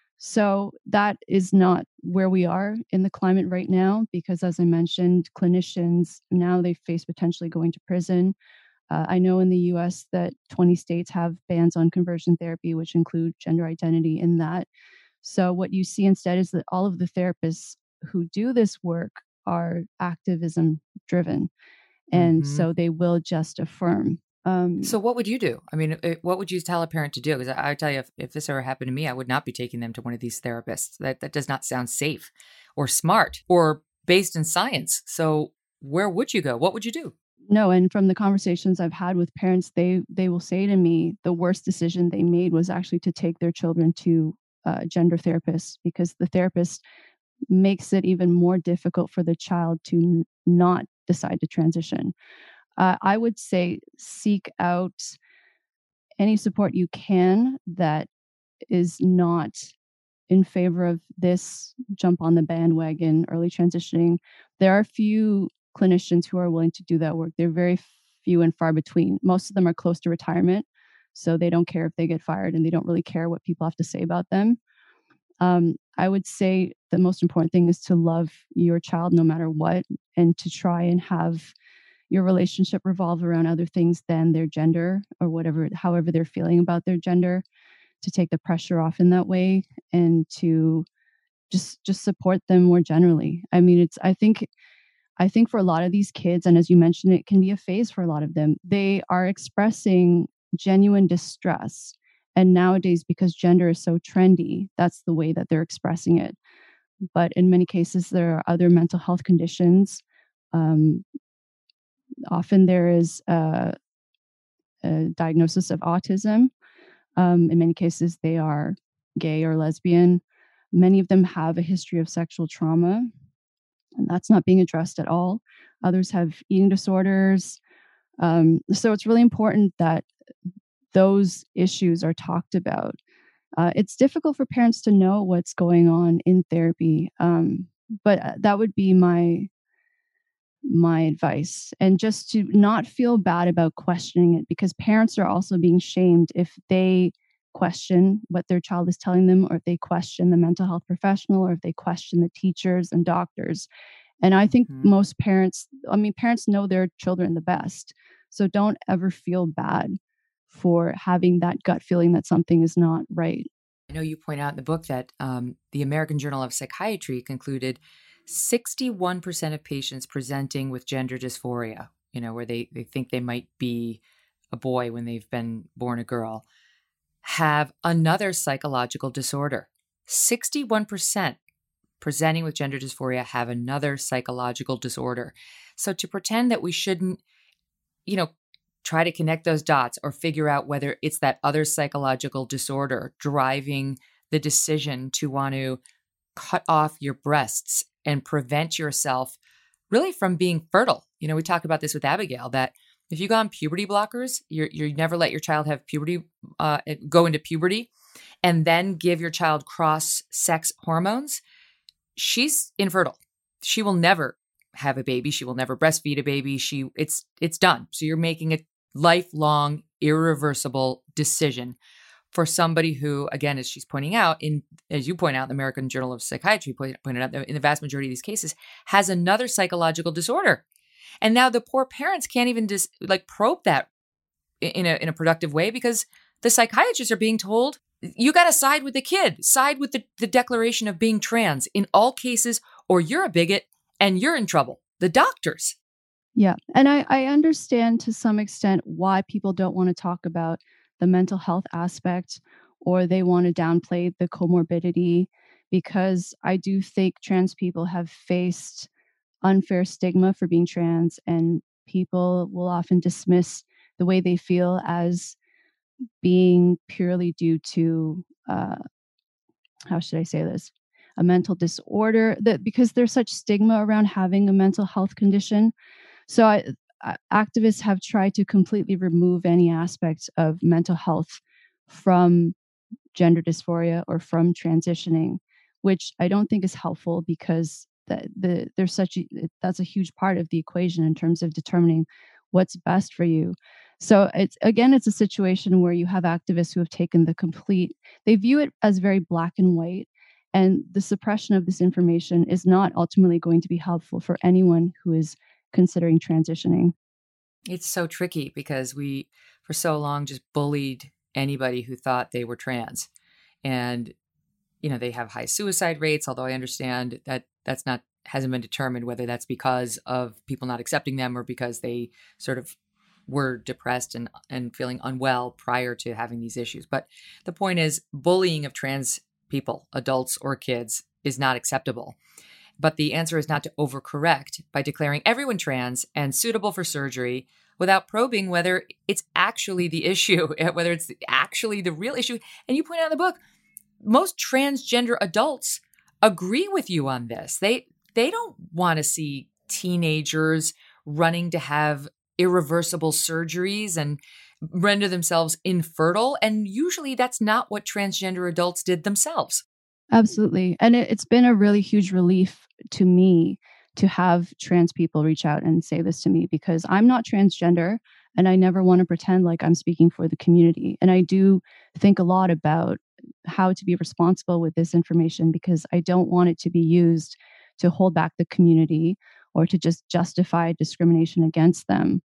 So that is not where we are in the climate right now, because as I mentioned, clinicians now they face potentially going to prison. I know in the US that 20 states have bans on conversion therapy, which include gender identity in that. So what you see instead is that all of the therapists who do this work are activism driven. And so they will just affirm. So what would you do? I mean, what would you tell a parent to do? Because I tell you, if this ever happened to me, I would not be taking them to one of these therapists. That does not sound safe or smart or based in science. So where would you go? What would you do? No, and from the conversations I've had with parents, they will say to me the worst decision they made was actually to take their children to gender therapists, because the therapist makes it even more difficult for the child to not decide to transition. I would say seek out any support you can that is not in favor of this jump on the bandwagon, early transitioning. There are few clinicians who are willing to do that work. They're very few and far between. Most of them are close to retirement, so they don't care if they get fired and they don't really care what people have to say about them. I would say the most important thing is to love your child no matter what, and to try and have your relationship revolve around other things than their gender or whatever, however they're feeling about their gender, to take the pressure off in that way, and to just support them more generally. I mean, I think for a lot of these kids, and as you mentioned, it can be a phase for a lot of them. They are expressing genuine distress. And nowadays, because gender is so trendy, that's the way that they're expressing it. But in many cases, there are other mental health conditions. Often there is a diagnosis of autism. In many cases, they are gay or lesbian. Many of them have a history of sexual trauma, and that's not being addressed at all. Others have eating disorders. So it's really important that those issues are talked about. It's difficult for parents to know what's going on in therapy, but that would be my advice. And just to not feel bad about questioning it, because parents are also being shamed if they question what their child is telling them, or if they question the mental health professional, or if they question the teachers and doctors. And I think most parents know their children the best. So don't ever feel bad for having that gut feeling that something is not right. I know you point out in the book that the American Journal of Psychiatry concluded 61% of patients presenting with gender dysphoria, where they think they might be a boy when they've been born a girl, have another psychological disorder. 61% presenting with gender dysphoria have another psychological disorder. So to pretend that we shouldn't, try to connect those dots or figure out whether it's that other psychological disorder driving the decision to want to cut off your breasts and prevent yourself really from being fertile. We talk about this with Abigail, that if you go on puberty blockers, you never let your child have go into puberty and then give your child cross-sex hormones, she's infertile. She will never have a baby. She will never breastfeed a baby. It's done. So you're making a lifelong, irreversible decision for somebody who, again, as she's pointing out, as you point out, the American Journal of Psychiatry pointed out, in the vast majority of these cases, has another psychological disorder. And now the poor parents can't even just probe that in a productive way, because the psychiatrists are being told, you got to side with the kid, side with the declaration of being trans in all cases, or you're a bigot and you're in trouble. The doctors. Yeah. And I understand to some extent why people don't want to talk about the mental health aspect, or they want to downplay the comorbidity, because I do think trans people have faced unfair stigma for being trans, and people will often dismiss the way they feel as being purely due to, how should I say this, a mental disorder, that because there's such stigma around having a mental health condition. So activists have tried to completely remove any aspect of mental health from gender dysphoria or from transitioning, which I don't think is helpful, because that's a huge part of the equation in terms of determining what's best for you. So it's a situation where you have activists who have taken they view it as very black and white, and the suppression of this information is not ultimately going to be helpful for anyone who is considering transitioning. It's so tricky because we, for so long, just bullied anybody who thought they were trans. And, they have high suicide rates, although I understand that hasn't been determined whether that's because of people not accepting them or because they sort of were depressed and feeling unwell prior to having these issues. But the point is, bullying of trans people, adults or kids, is not acceptable. But the answer is not to overcorrect by declaring everyone trans and suitable for surgery without probing whether it's actually the issue, whether it's actually the real issue. And you point out in the book, most transgender adults agree with you on this. They don't want to see teenagers running to have irreversible surgeries and render themselves infertile. And usually that's not what transgender adults did themselves. Absolutely. And it's been a really huge relief to me to have trans people reach out and say this to me, because I'm not transgender and I never want to pretend like I'm speaking for the community. And I do think a lot about how to be responsible with this information, because I don't want it to be used to hold back the community or to just justify discrimination against them.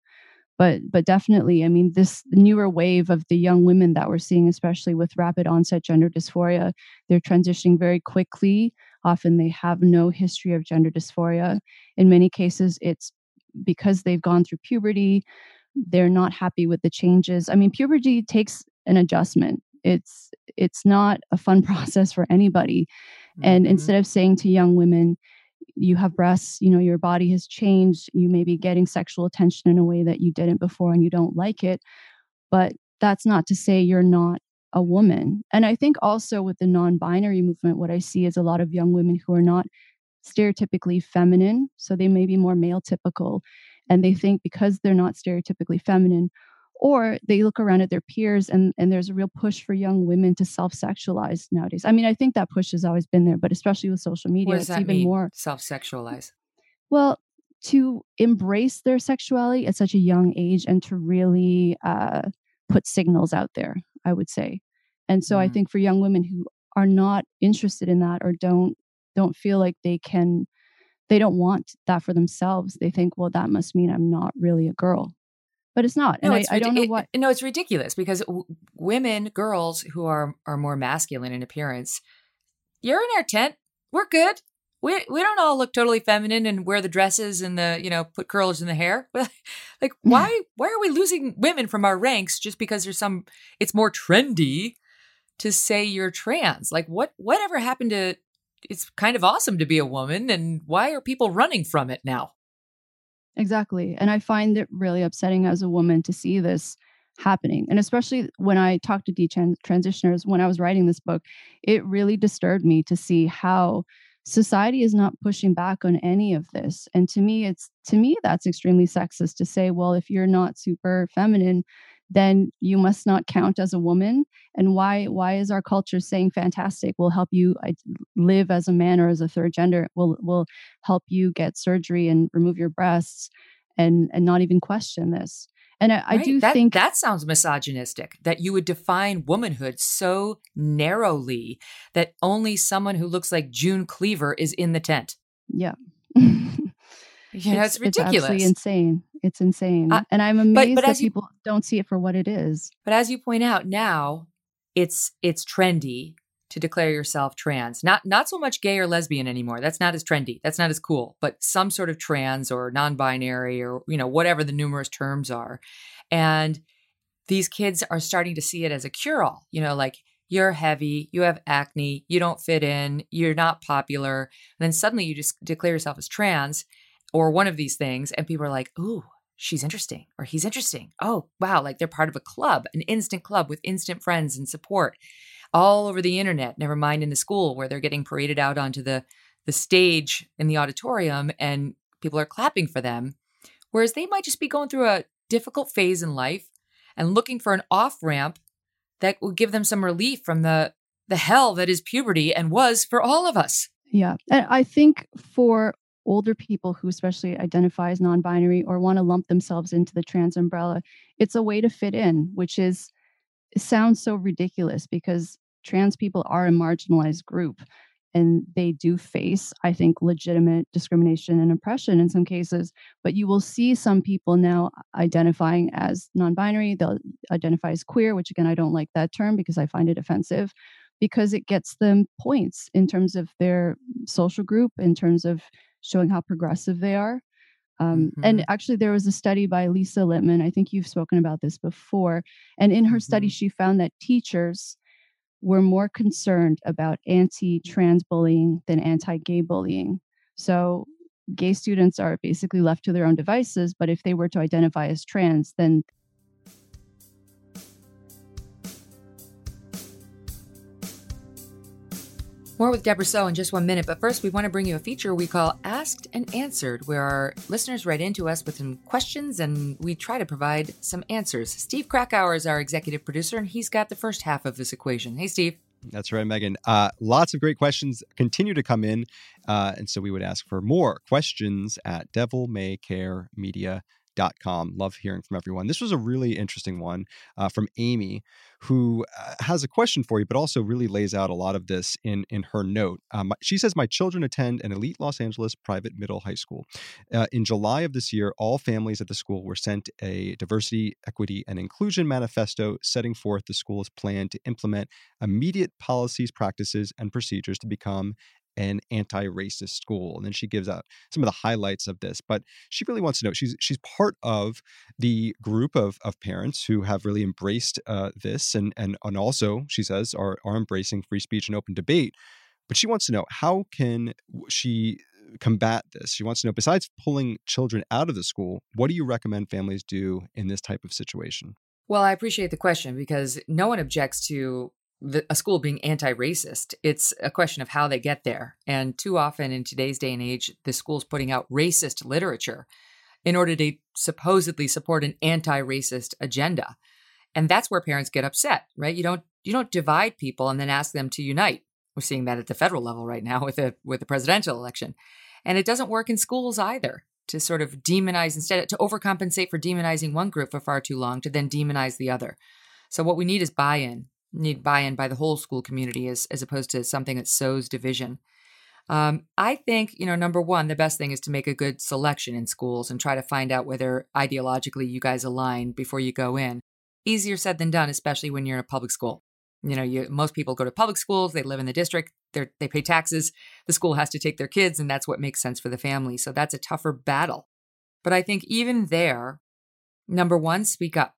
But definitely, I mean, this newer wave of the young women that we're seeing, especially with rapid onset gender dysphoria, they're transitioning very quickly. Often they have no history of gender dysphoria. In many cases, it's because they've gone through puberty. They're not happy with the changes. I mean, puberty takes an adjustment. It's not a fun process for anybody. Mm-hmm. And instead of saying to young women, you have breasts, your body has changed, you may be getting sexual attention in a way that you didn't before and you don't like it, but that's not to say you're not a woman. And I think also with the non-binary movement, what I see is a lot of young women who are not stereotypically feminine, so they may be more male typical, and they think because they're not stereotypically feminine, or they look around at their peers and there's a real push for young women to self-sexualize nowadays. I mean, I think that push has always been there, but especially with social media, it's even more self-sexualize. Well, to embrace their sexuality at such a young age and to really put signals out there, I would say. And so I think for young women who are not interested in that or don't feel like they don't want that for themselves, they think, well, that must mean I'm not really a girl. but it's not. No, And I don't know why. No, it's ridiculous because women, girls who are more masculine in appearance, you're in our tent. We're good. We don't all look totally feminine and wear the dresses and the, put curlers in the hair. Like, why are we losing women from our ranks just because it's more trendy to say you're trans? Like, whatever happened to, it's kind of awesome to be a woman, and why are people running from it now? Exactly. And I find it really upsetting as a woman to see this happening. And especially when I talk to detransitioners, when I was writing this book, it really disturbed me to see how society is not pushing back on any of this. And to me, that's extremely sexist to say, well, if you're not super feminine, then you must not count as a woman. And why is our culture saying fantastic, we'll help you live as a man or as a third gender, we'll help you get surgery and remove your breasts and not even question this. And I do think that sounds misogynistic, that you would define womanhood so narrowly that only someone who looks like June Cleaver is in the tent. Yeah. It's ridiculous. It's absolutely insane. It's insane. And I'm amazed that people don't see it for what it is. But as you point out now, it's trendy to declare yourself trans. Not so much gay or lesbian anymore. That's not as trendy. That's not as cool. But some sort of trans or non-binary or, whatever the numerous terms are. And these kids are starting to see it as a cure-all. Like, you're heavy, you have acne, you don't fit in, you're not popular. And then suddenly you just declare yourself as trans or one of these things. And people are like, ooh, she's interesting or he's interesting. Oh, wow. Like, they're part of a club, an instant club with instant friends and support all over the internet, never mind in the school where they're getting paraded out onto the stage in the auditorium and people are clapping for them. Whereas they might just be going through a difficult phase in life and looking for an off-ramp that will give them some relief from the hell that is puberty and was for all of us. Yeah. And I think for older people who especially identify as non-binary or want to lump themselves into the trans umbrella, it's a way to fit in, which it sounds so ridiculous because trans people are a marginalized group and they do face, I think, legitimate discrimination and oppression in some cases. But you will see some people now identifying as non-binary. They'll identify as queer, which again, I don't like that term because I find it offensive because it gets them points in terms of their social group, in terms of showing how progressive they are. And actually, there was a study by Lisa Littman. I think you've spoken about this before. And in her study, she found that teachers were more concerned about anti-trans bullying than anti-gay bullying. So gay students are basically left to their own devices. But if they were to identify as trans, then more with Deborah So in just 1 minute, but first we want to bring you a feature we call Asked and Answered, where our listeners write into us with some questions and we try to provide some answers. Steve Krakauer is our executive producer, and he's got the first half of this equation. Hey, Steve. That's right, Megan. Lots of great questions continue to come in, and so we would ask for more questions at devilmaycaremedia.com. Love hearing from everyone. This was a really interesting one from Amy, who has a question for you, but also really lays out a lot of this in her note. She says, my children attend an elite Los Angeles private middle high school. In July of this year, all families at the school were sent a diversity, equity, and inclusion manifesto setting forth the school's plan to implement immediate policies, practices, and procedures to become an anti-racist school. And then she gives out some of the highlights of this, but she really wants to know, she's part of the group of parents who have really embraced this and also, she says, are embracing free speech and open debate. But she wants to know, how can she combat this? She wants to know, besides pulling children out of the school, what do you recommend families do in this type of situation? Well, I appreciate the question because no one objects to a school being anti-racist. It's a question of how they get there. And too often in today's day and age, the school's putting out racist literature in order to supposedly support an anti-racist agenda. And that's where parents get upset, right? You don't divide people and then ask them to unite. We're seeing that at the federal level right now with the presidential election. And it doesn't work in schools either, to sort of demonize, instead to overcompensate for demonizing one group for far too long, to then demonize the other. So what we need is buy-in. Need buy-in by the whole school community as opposed to something that sows division. I think, number one, the best thing is to make a good selection in schools and try to find out whether ideologically you guys align before you go in. Easier said than done, especially when you're in a public school. Most people go to public schools, they live in the district, they pay taxes, the school has to take their kids, and that's what makes sense for the family. So that's a tougher battle. But I think even there, number one, speak up.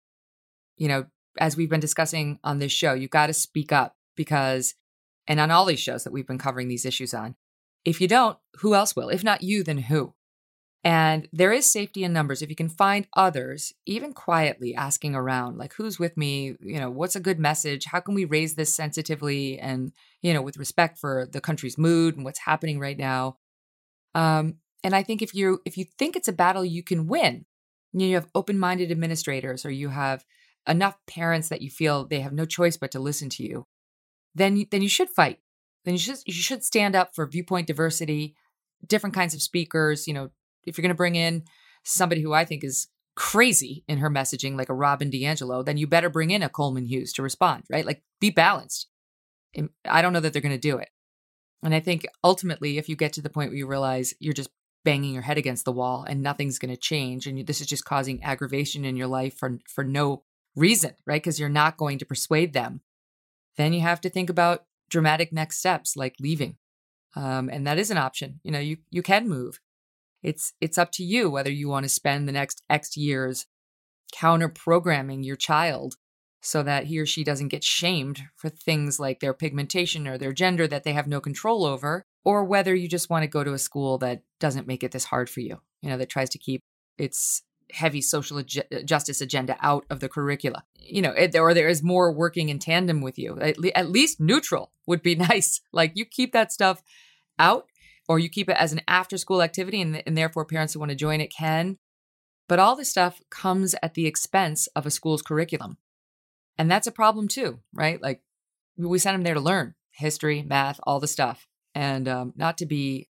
As we've been discussing on this show, you got to speak up because, and on all these shows that we've been covering these issues on, if you don't, who else will? If not you, then who? And there is safety in numbers. If you can find others, even quietly asking around, like, who's with me? What's a good message? How can we raise this sensitively and, with respect for the country's mood and what's happening right now? And I think if you think it's a battle you can win, you have open-minded administrators or you have enough parents that you feel they have no choice but to listen to you, then you should fight. Then you should stand up for viewpoint diversity, different kinds of speakers. If you're going to bring in somebody who I think is crazy in her messaging, like a Robin DiAngelo, then you better bring in a Coleman Hughes to respond, right? Like, be balanced. And I don't know that they're going to do it. And I think ultimately, if you get to the point where you realize you're just banging your head against the wall and nothing's going to change, and this is just causing aggravation in your life for no reason, right? Because you're not going to persuade them, then you have to think about dramatic next steps like leaving. And that is an option. You can move. It's up to you whether you want to spend the next X years counter-programming your child so that he or she doesn't get shamed for things like their pigmentation or their gender that they have no control over, or whether you just want to go to a school that doesn't make it this hard for you, that tries to keep its heavy social justice agenda out of the curricula, or there is more working in tandem with you. At least neutral would be nice. Like, you keep that stuff out, or you keep it as an after-school activity, and therefore parents who want to join it can. But all this stuff comes at the expense of a school's curriculum. And that's a problem too, right? Like, we send them there to learn history, math, all the stuff, and not to be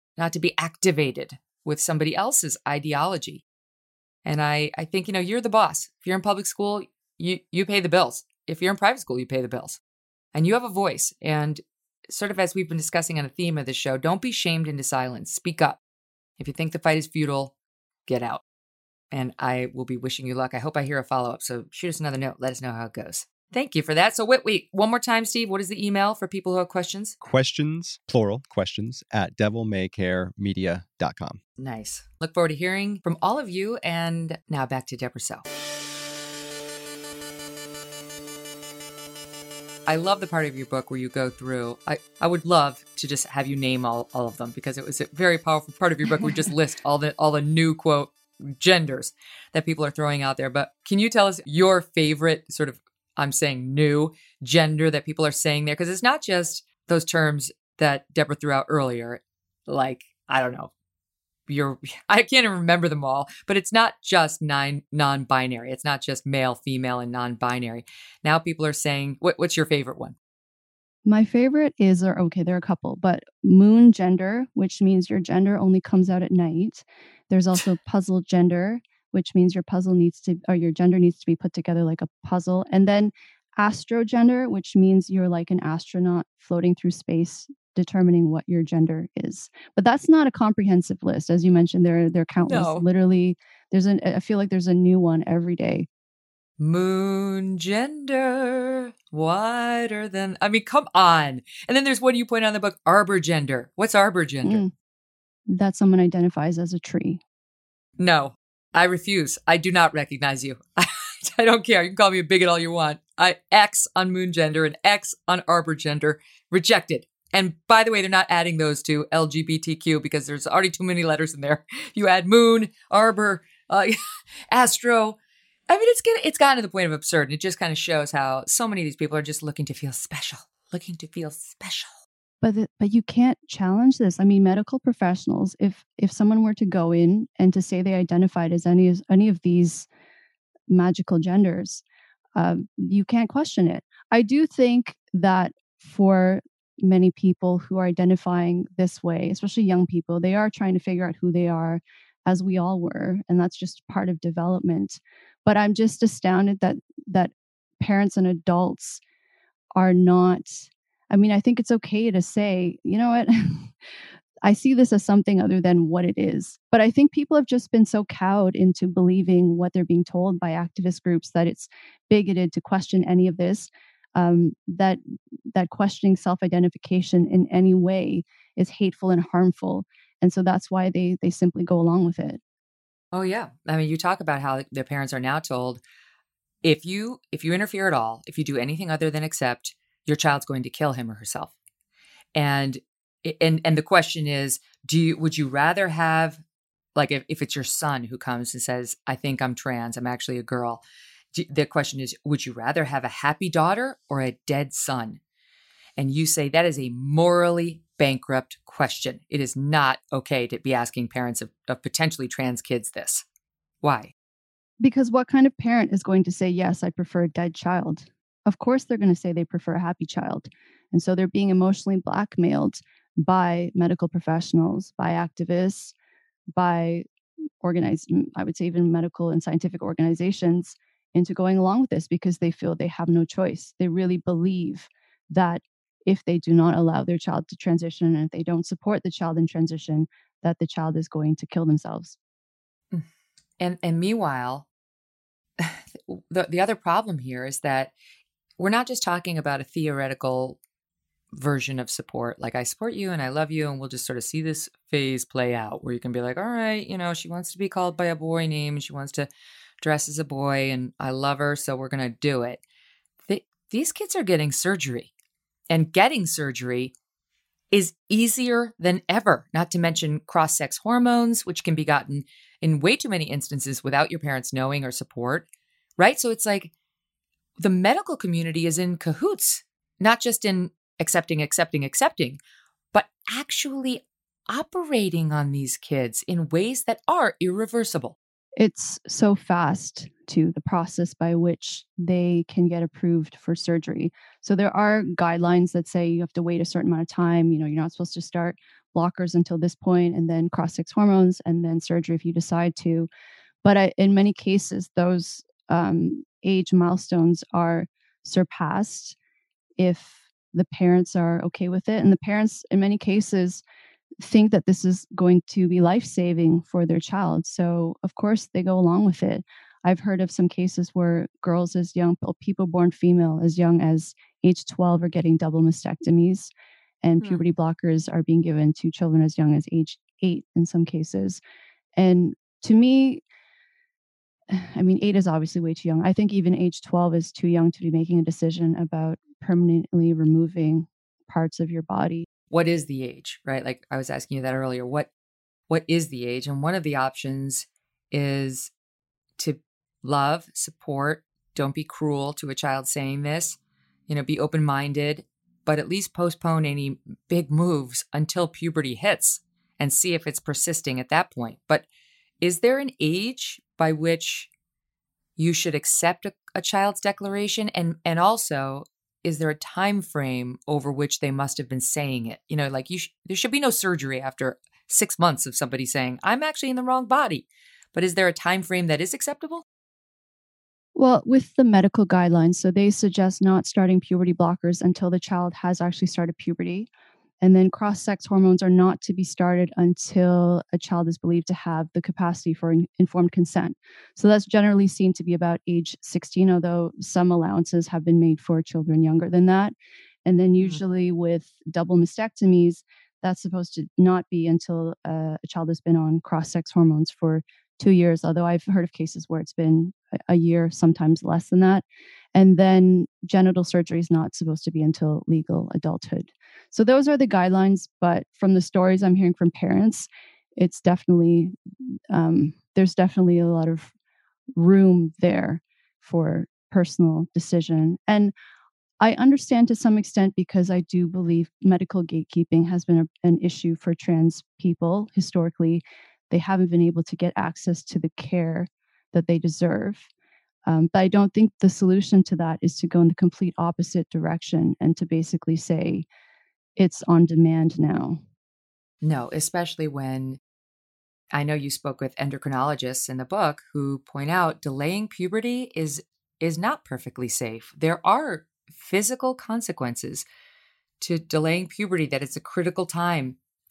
activated with somebody else's ideology. And I think, you're the boss. If you're in public school, you pay the bills. If you're in private school, you pay the bills. And you have a voice. And sort of as we've been discussing on a theme of the show, don't be shamed into silence. Speak up. If you think the fight is futile, get out. And I will be wishing you luck. I hope I hear a follow-up. So shoot us another note. Let us know how it goes. Thank you for that. So wait, one more time, Steve. What is the email for people who have questions? Questions, plural, questions, at devilmaycaremedia.com. Nice. Look forward to hearing from all of you. And now back to Debra Soh. I love the part of your book where you go through. I would love to just have you name all of them, because it was a very powerful part of your book where you just list all the new, quote, genders that people are throwing out there. But can you tell us your favorite sort of, I'm saying, new gender that people are saying there? Because it's not just those terms that Debra threw out earlier, like, I don't know, I can't even remember them all, but it's not just non-binary. It's not just male, female, and non-binary. Now people are saying, what's your favorite one? My favorite is, there are a couple, but moon gender, which means your gender only comes out at night. There's also puzzle gender, which means your gender needs to be put together like a puzzle. And then astrogender, which means you're like an astronaut floating through space, determining what your gender is. But that's not a comprehensive list. As you mentioned, there are countless. No. Literally, I feel like there's a new one every day. Moon gender, wider than, come on. And then there's what you point out in the book, arbor gender. What's arbor gender? That someone identifies as a tree. No, I refuse. I do not recognize you. I don't care. You can call me a bigot all you want. X on moon gender and X on arbor gender. Rejected. And by the way, they're not adding those to LGBTQ because there's already too many letters in there. You add moon, arbor, astro. It's gotten to the point of absurd. And it just kind of shows how so many of these people are just looking to feel special. But you can't challenge this. Medical professionals, if someone were to go in and to say they identified as any of these magical genders, you can't question it. I do think that for many people who are identifying this way, especially young people, they are trying to figure out who they are, as we all were, and that's just part of development. But I'm just astounded that parents and adults are not. I think it's okay to say, you know what, I see this as something other than what it is. But I think people have just been so cowed into believing what they're being told by activist groups that it's bigoted to question any of this. That questioning self-identification in any way is hateful and harmful, and so that's why they simply go along with it. Oh yeah, I mean, you talk about how their parents are now told if you interfere at all, if you do anything other than accept, your child's going to kill him or herself. And the question is, would you rather have, like, if it's your son who comes and says, I think I'm trans, I'm actually a girl. The question is, would you rather have a happy daughter or a dead son? And you say that is a morally bankrupt question. It is not okay to be asking parents of potentially trans kids this. Why? Because what kind of parent is going to say, yes, I prefer a dead child? Of course, they're going to say they prefer a happy child. And so they're being emotionally blackmailed by medical professionals, by activists, by organized, I would say even medical and scientific organizations, into going along with this because they feel they have no choice. They really believe that if they do not allow their child to transition and if they don't support the child in transition, that the child is going to kill themselves. And meanwhile, the other problem here is that we're not just talking about a theoretical version of support, like I support you and I love you and we'll just sort of see this phase play out where you can be like, all right, she wants to be called by a boy name and she wants to dress as a boy and I love her, so we're going to do it. These kids are getting surgery, and getting surgery is easier than ever, not to mention cross-sex hormones, which can be gotten in way too many instances without your parents knowing or support, right? So it's like the medical community is in cahoots, not just in accepting, but actually operating on these kids in ways that are irreversible. It's so fast to the process by which they can get approved for surgery. So there are guidelines that say you have to wait a certain amount of time. You're not supposed to start blockers until this point, and then cross-sex hormones, and then surgery if you decide to. But in many cases, those age milestones are surpassed if the parents are okay with it. And the parents, in many cases, think that this is going to be life-saving for their child. So, of course, they go along with it. I've heard of some cases where girls as young, people born female as young as age 12 are getting double mastectomies, and puberty blockers are being given to children as young as age 8 in some cases. And to me, I mean, 8 is obviously way too young. I think even age 12 is too young to be making a decision about permanently removing parts of your body. What is the age, right? Like I was asking you that earlier. What is the age? And one of the options is to love, support, don't be cruel to a child saying this, be open-minded, but at least postpone any big moves until puberty hits and see if it's persisting at that point. But is there an age by which you should accept a child's declaration? And also, is there a time frame over which they must have been saying it? Like there should be no surgery after 6 months of somebody saying, I'm actually in the wrong body. But is there a time frame that is acceptable? Well, with the medical guidelines, so they suggest not starting puberty blockers until the child has actually started puberty. And then cross-sex hormones are not to be started until a child is believed to have the capacity for informed consent. So that's generally seen to be about age 16, although some allowances have been made for children younger than that. And then usually with double mastectomies, that's supposed to not be until a child has been on cross-sex hormones for 2 years, although I've heard of cases where it's been a year, sometimes less than that. And then genital surgery is not supposed to be until legal adulthood. So those are the guidelines. But from the stories I'm hearing from parents, it's definitely, there's definitely a lot of room there for personal decision. And I understand to some extent because I do believe medical gatekeeping has been an issue for trans people historically. They haven't been able to get access to the care that they deserve. But I don't think the solution to that is to go in the complete opposite direction and to basically say it's on demand now. No, especially when I know you spoke with endocrinologists in the book who point out delaying puberty is not perfectly safe. There are physical consequences to delaying puberty, that it's a critical time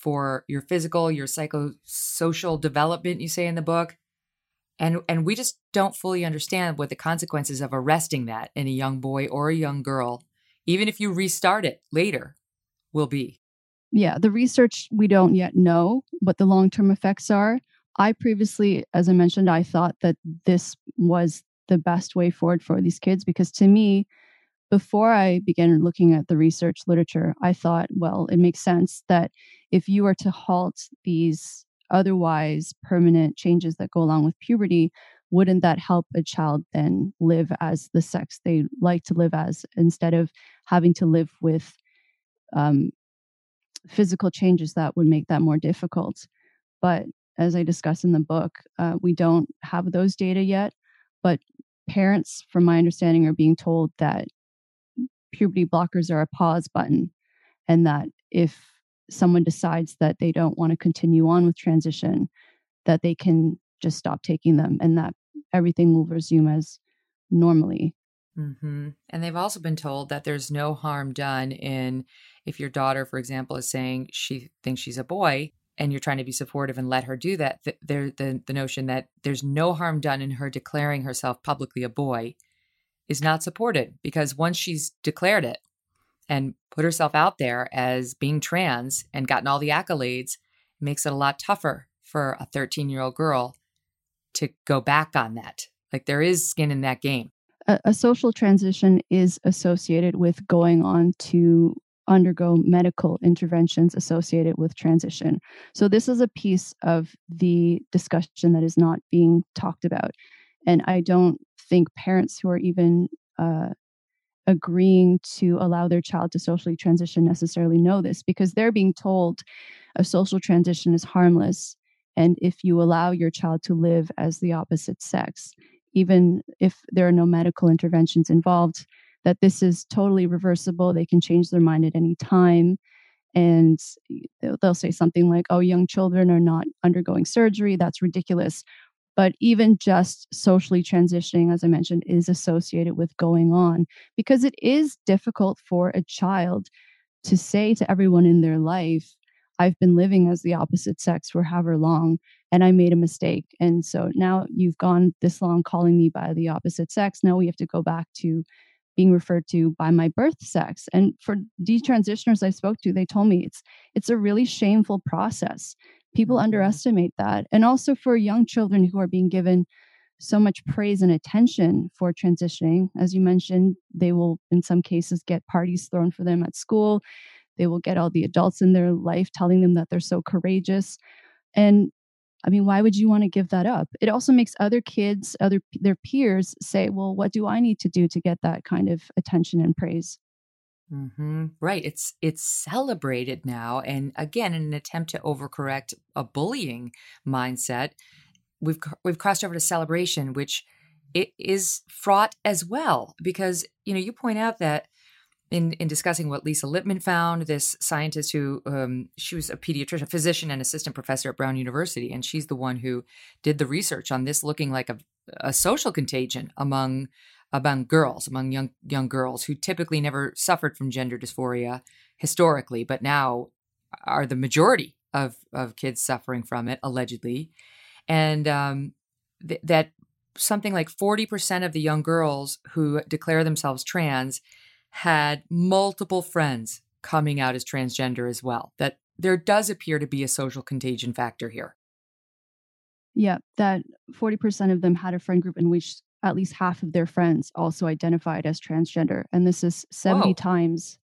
for your physical, your psychosocial development, you say in the book. And we just don't fully understand what the consequences of arresting that in a young boy or a young girl, even if you restart it later, will be. Yeah, the research, we don't yet know what the long-term effects are. I previously, as I mentioned, I thought that this was the best way forward for these kids, because to me, before I began looking at the research literature, I thought, well, it makes sense that if you were to halt these otherwise permanent changes that go along with puberty, wouldn't that help a child then live as the sex they like to live as, instead of having to live with um, physical changes that would make that more difficult? But as I discuss in the book, we don't have those data yet. But parents, from my understanding, are being told that puberty blockers are a pause button, and that if someone decides that they don't want to continue on with transition, that they can just stop taking them, and that everything will resume as normally. Mm-hmm. And they've also been told that there's no harm done in, if your daughter, for example, is saying she thinks she's a boy, and you're trying to be supportive and let her do that, the notion that there's no harm done in her declaring herself publicly a boy is not supported, because once she's declared it and put herself out there as being trans and gotten all the accolades, it makes it a lot tougher for a 13-year-old girl to go back on that. Like, there is skin in that game. A social transition is associated with going on to undergo medical interventions associated with transition. So this is a piece of the discussion that is not being talked about. And I don't think parents who are even agreeing to allow their child to socially transition necessarily know this, because they're being told a social transition is harmless. And if you allow your child to live as the opposite sex, even if there are no medical interventions involved, that this is totally reversible. They can change their mind at any time. And they'll say something like, oh, young children are not undergoing surgery. That's ridiculous. But even just socially transitioning, as I mentioned, is associated with going on, because it is difficult for a child to say to everyone in their life, I've been living as the opposite sex for however long, and I made a mistake. And so now you've gone this long calling me by the opposite sex. Now we have to go back to being referred to by my birth sex. And for detransitioners I spoke to, they told me it's a really shameful process. People underestimate that. And also for young children who are being given so much praise and attention for transitioning, as you mentioned, they will in some cases get parties thrown for them at school. They will get all the adults in their life telling them that they're so courageous. And I mean, why would you want to give that up? It also makes other kids, their peers say, well, what do I need to do to get that kind of attention and praise? Mm-hmm. Right. It's celebrated now. And again, in an attempt to overcorrect a bullying mindset, we've crossed over to celebration, which it is fraught as well. Because, you point out that in discussing what Lisa Lippman found, this scientist who, she was a pediatrician, physician, and assistant professor at Brown University, and she's the one who did the research on this looking like a social contagion among girls, among young girls who typically never suffered from gender dysphoria historically, but now are the majority of kids suffering from it, allegedly. And that something like 40% of the young girls who declare themselves trans had multiple friends coming out as transgender as well. That there does appear to be a social contagion factor here. Yeah, that 40% of them had a friend group in which at least half of their friends also identified as transgender. And this is 70 times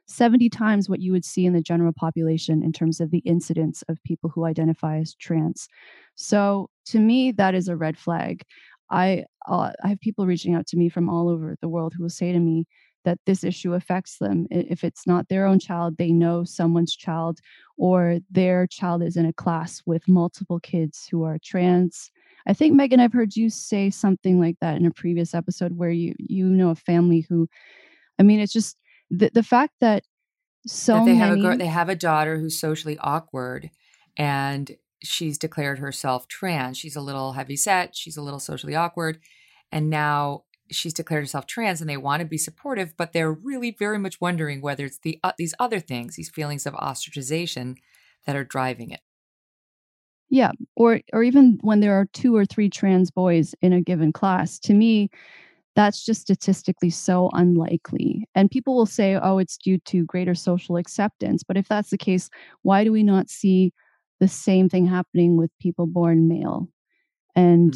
what you would see in the general population in terms of the incidence of people who identify as trans. So to me, that is a red flag. I have people reaching out to me from all over the world who will say to me that this issue affects them. If it's not their own child, they know someone's child, or their child is in a class with multiple kids who are trans. I think, Megan, I've heard you say something like that in a previous episode where you know a family who, I mean, it's just the fact that they have a daughter who's socially awkward, and she's declared herself trans. She's a little heavyset. She's a little socially awkward. And now she's declared herself trans, and they want to be supportive, but they're really very much wondering whether it's these other things, these feelings of ostracization, that are driving it. Yeah, or even when there are 2 or 3 trans boys in a given class, to me, that's just statistically so unlikely. And people will say, oh, it's due to greater social acceptance. But if that's the case, why do we not see the same thing happening with people born male? And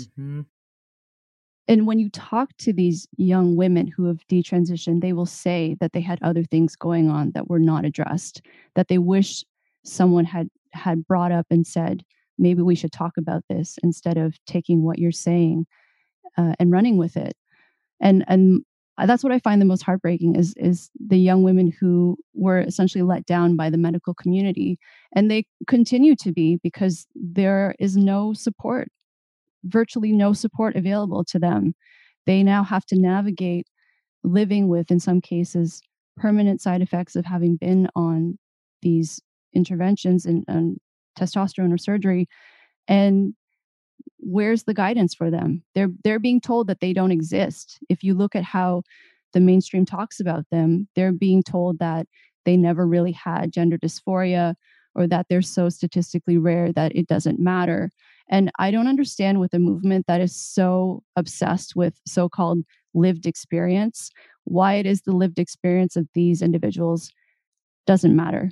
and when you talk to these young women who have detransitioned, they will say that they had other things going on that were not addressed, that they wish someone had brought up and said, maybe we should talk about this instead of taking what you're saying and running with it. And that's what I find the most heartbreaking is the young women who were essentially let down by the medical community, and they continue to be because there is no support, virtually no support available to them. They now have to navigate living with, in some cases, permanent side effects of having been on these interventions and testosterone or surgery. And where's the guidance for them? They're being told that they don't exist. If you look at how the mainstream talks about them, they're being told that they never really had gender dysphoria, or that they're so statistically rare that it doesn't matter. And I don't understand with a movement that is so obsessed with so-called lived experience, why it is the lived experience of these individuals doesn't matter.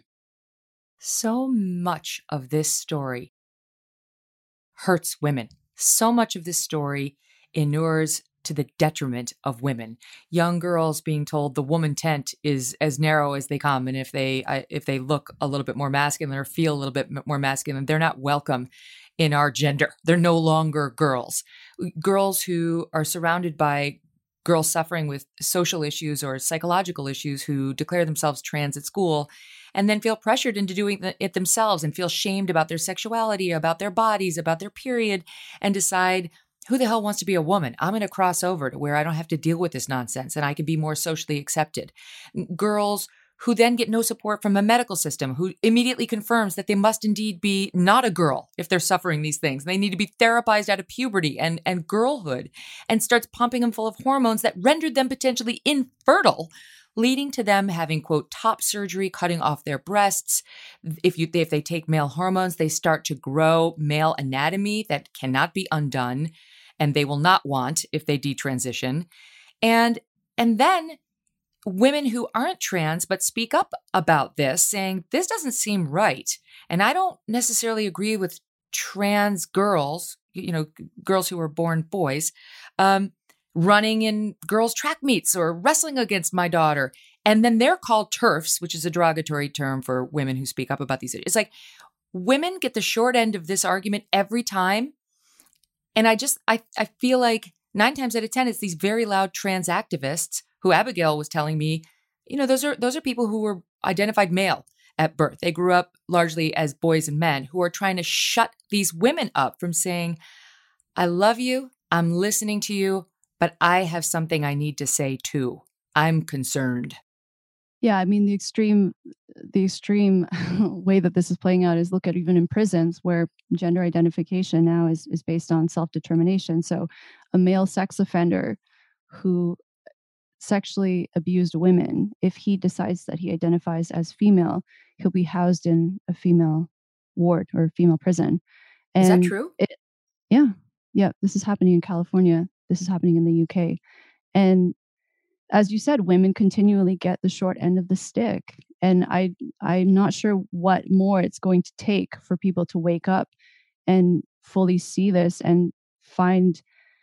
So much of this story hurts women. So much of this story inures to the detriment of women. Young girls being told the woman tent is as narrow as they come, and if they look a little bit more masculine or feel a little bit more masculine, they're not welcome in our gender. They're no longer girls. Girls who are surrounded by girls suffering with social issues or psychological issues who declare themselves trans at school and then feel pressured into doing it themselves and feel shamed about their sexuality, about their bodies, about their period, and decide, who the hell wants to be a woman? I'm going to cross over to where I don't have to deal with this nonsense and I can be more socially accepted. Girls who then get no support from a medical system, who immediately confirms that they must indeed be not a girl if they're suffering these things. They need to be therapized out of puberty and girlhood, and starts pumping them full of hormones that rendered them potentially infertile, leading to them having, quote, top surgery, cutting off their breasts. If they take male hormones, they start to grow male anatomy that cannot be undone, and they will not want if they detransition. And then women who aren't trans but speak up about this, saying, this doesn't seem right. And I don't necessarily agree with trans girls, girls who were born boys, running in girls' track meets or wrestling against my daughter. And then they're called TERFs, which is a derogatory term for women who speak up about these issues. It's like women get the short end of this argument every time. And I feel like 9 times out of 10, it's these very loud trans activists who Abigail was telling me, those are people who were identified male at birth. They grew up largely as boys and men, who are trying to shut these women up from saying, I love you, I'm listening to you, but I have something I need to say too. I'm concerned. Yeah, I mean, the extreme way that this is playing out is look at even in prisons where gender identification now is based on self-determination. So a male sex offender who sexually abused women, if he decides that he identifies as female, he'll be housed in a female ward or female prison. And is that true? Yeah. This is happening in California. This is happening in the UK. And as you said, women continually get the short end of the stick. And I'm not sure what more it's going to take for people to wake up and fully see this and find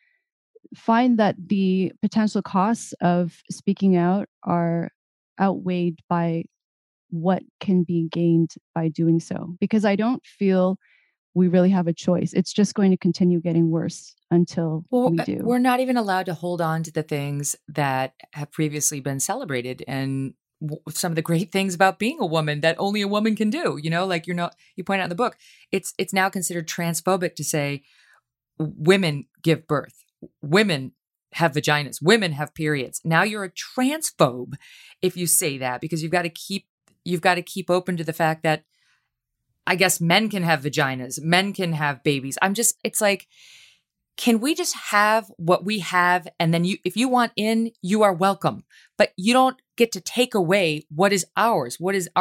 that the potential costs of speaking out are outweighed by what can be gained by doing so. Because I don't feel we really have a choice. It's just going to continue getting worse until we do. We're not even allowed to hold on to the things that have previously been celebrated and some of the great things about being a woman that only a woman can do. Like you point out in the book, it's now considered transphobic to say women give birth, women have vaginas, women have periods. Now you're a transphobe if you say that, because you've got to keep open to the fact that I guess men can have vaginas, men can have babies. It's like, can we just have what we have? And then if you want in, you are welcome, but you don't get to take away what is ours. What is ours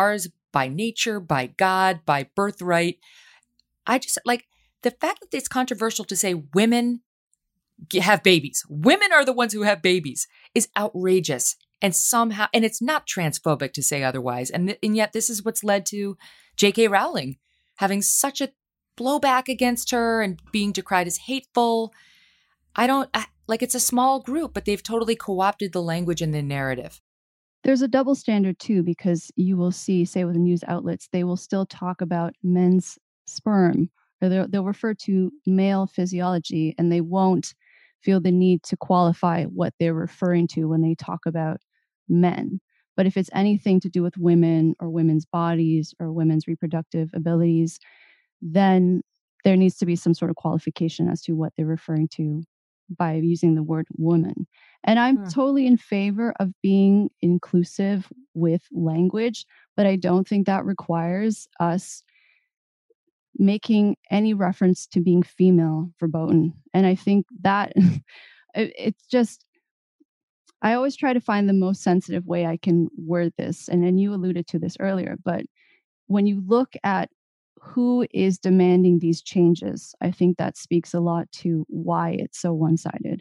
by nature, by God, by birthright. I just like the fact that it's controversial to say women have babies. Women are the ones who have babies is outrageous. And somehow, and it's not transphobic to say otherwise. And yet this is what's led to J.K. Rowling having such a blowback against her and being decried as hateful. It's a small group, but they've totally co-opted the language and the narrative. There's a double standard too, because you will see, say with the news outlets, they will still talk about men's sperm, or they'll refer to male physiology, and they won't feel the need to qualify what they're referring to when they talk about men. But if it's anything to do with women or women's bodies or women's reproductive abilities, then there needs to be some sort of qualification as to what they're referring to by using the word woman. And I'm totally in favor of being inclusive with language, but I don't think that requires us making any reference to being female verboten. And I think that it's just, I always try to find the most sensitive way I can word this. And then you alluded to this earlier, but when you look at who is demanding these changes, I think that speaks a lot to why it's so one-sided.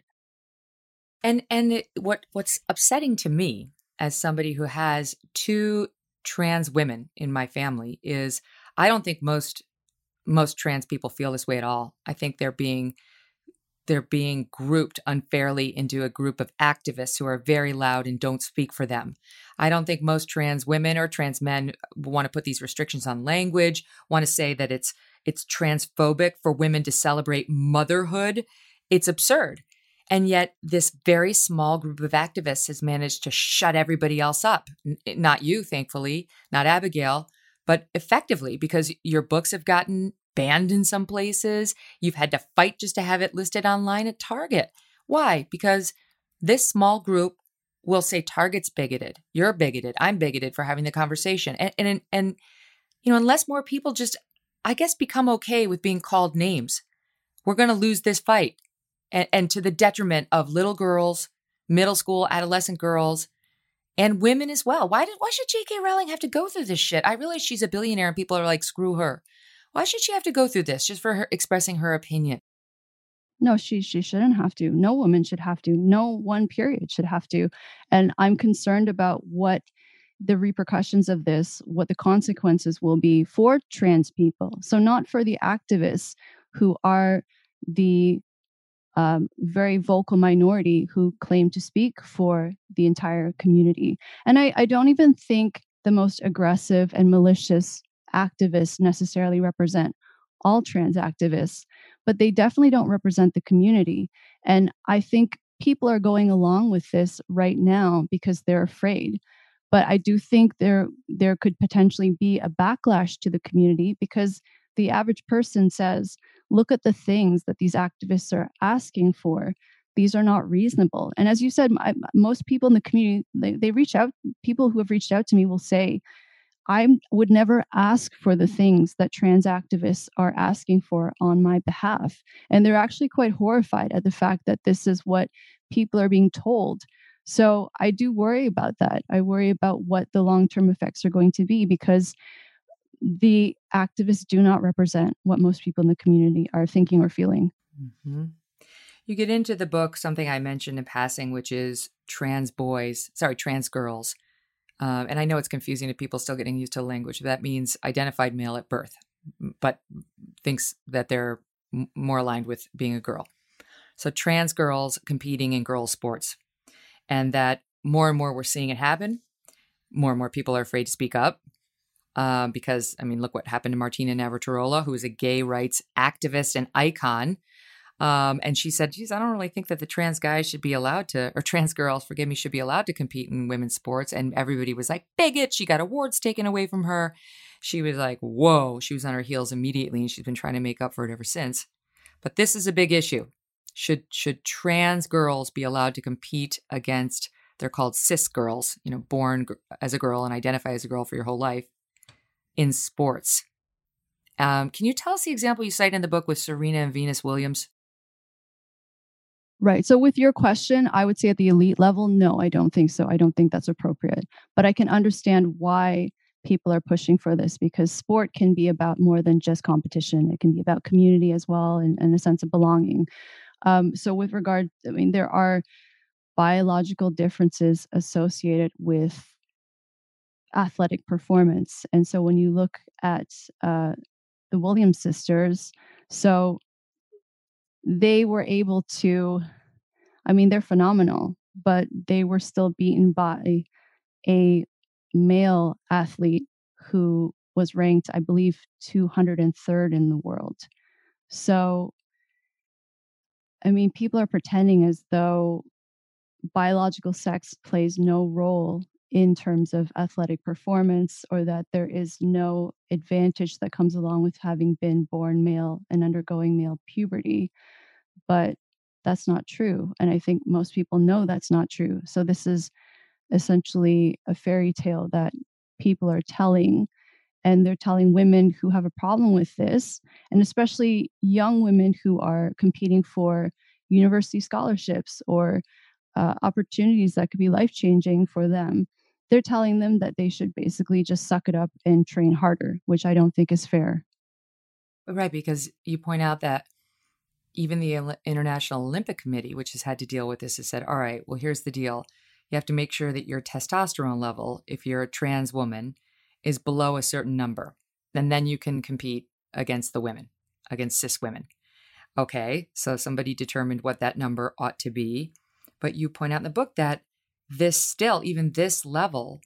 What's upsetting to me as somebody who has 2 trans women in my family is I don't think most trans people feel this way at all. I think they're being grouped unfairly into a group of activists who are very loud and don't speak for them. I don't think most trans women or trans men want to put these restrictions on language, want to say that it's transphobic for women to celebrate motherhood. It's absurd. And yet this very small group of activists has managed to shut everybody else up. Not you, thankfully, not Abigail, but effectively, because your books have gotten banned in some places. You've had to fight just to have it listed online at Target. Why? Because this small group will say Target's bigoted, you're bigoted, I'm bigoted for having the conversation. And unless more people just, I guess, become okay with being called names, we're going to lose this fight. And to the detriment of little girls, middle school, adolescent girls, and women as well. Why should J.K. Rowling have to go through this shit? I realize she's a billionaire and people are like, screw her. Why should she have to go through this just for her expressing her opinion? No, she shouldn't have to. No woman should have to. No one period should have to. And I'm concerned about what the repercussions of this, what the consequences will be for trans people. So not for the activists who are the very vocal minority who claim to speak for the entire community. And I don't even think the most aggressive and malicious activists necessarily represent all trans activists, but they definitely don't represent the community. And I think people are going along with this right now because they're afraid. But I do think there could potentially be a backlash to the community because the average person says, look at the things that these activists are asking for. These are not reasonable. And as you said, most people in the community, they reach out. People who have reached out to me will say, I would never ask for the things that trans activists are asking for on my behalf. And they're actually quite horrified at the fact that this is what people are being told. So I do worry about that. I worry about what the long-term effects are going to be because the activists do not represent what most people in the community are thinking or feeling. Mm-hmm. You get into the book something I mentioned in passing, which is trans girls. And I know it's confusing to people still getting used to language. That means identified male at birth, but thinks that they're more aligned with being a girl. So trans girls competing in girls' sports. And that more and more we're seeing it happen. More and more people are afraid to speak up. Because, I mean, look what happened to Martina Navratilova, who is a gay rights activist and icon. And she said, geez, I don't really think that the trans guys should be allowed to, or trans girls, should be allowed to compete in women's sports. And everybody was like, bigot. She got awards taken away from her. She was like, whoa. She was on her heels immediately, and she's been trying to make up for it ever since. But this is a big issue. Should trans girls be allowed to compete against, they're called cis girls, born as a girl and identify as a girl for your whole life, in sports? Can you tell us the example you cite in the book with Serena and Venus Williams? Right. So with your question, I would say at the elite level, no, I don't think so. I don't think that's appropriate. But I can understand why people are pushing for this, because sport can be about more than just competition. It can be about community as well, and a sense of belonging. So with regard, I mean, there are biological differences associated with athletic performance. And so when you look at the Williams sisters, so they were able to, I mean, they're phenomenal, but they were still beaten by a male athlete who was ranked, I believe, 203rd in the world. So, I mean, people are pretending as though biological sex plays no role in terms of athletic performance, or that there is no advantage that comes along with having been born male and undergoing male puberty. But that's not true. And I think most people know that's not true. So this is essentially a fairy tale that people are telling, and they're telling women who have a problem with this, and especially young women who are competing for university scholarships or opportunities that could be life-changing for them. They're telling them that they should basically just suck it up and train harder, which I don't think is fair. Right, because you point out that even the International Olympic Committee, which has had to deal with this, has said, all right, well, here's the deal. You have to make sure that your testosterone level, if you're a trans woman, is below a certain number. And then you can compete against the women, against cis women. Okay, so somebody determined what that number ought to be. But you point out in the book that this still, even this level,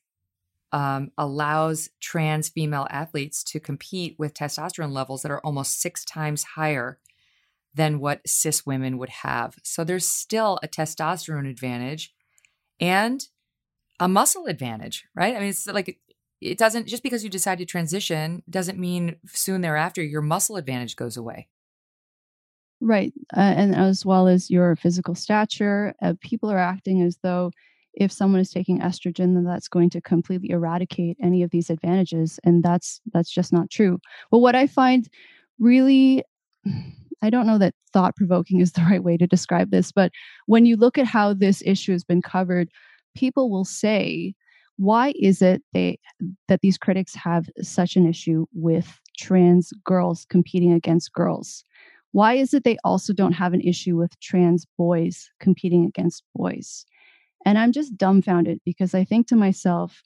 allows trans female athletes to compete with testosterone levels that are almost 6 times higher than what cis women would have. So there's still a testosterone advantage and a muscle advantage, right? I mean, it's like, it doesn't, just because you decide to transition doesn't mean soon thereafter your muscle advantage goes away. Right. And as well as your physical stature, people are acting as though if someone is taking estrogen, then that's going to completely eradicate any of these advantages. And that's just not true. But what I find really, I don't know that thought-provoking is the right way to describe this, but when you look at how this issue has been covered, people will say, why is it that these critics have such an issue with trans girls competing against girls? Why is it they also don't have an issue with trans boys competing against boys? And I'm just dumbfounded, because I think to myself,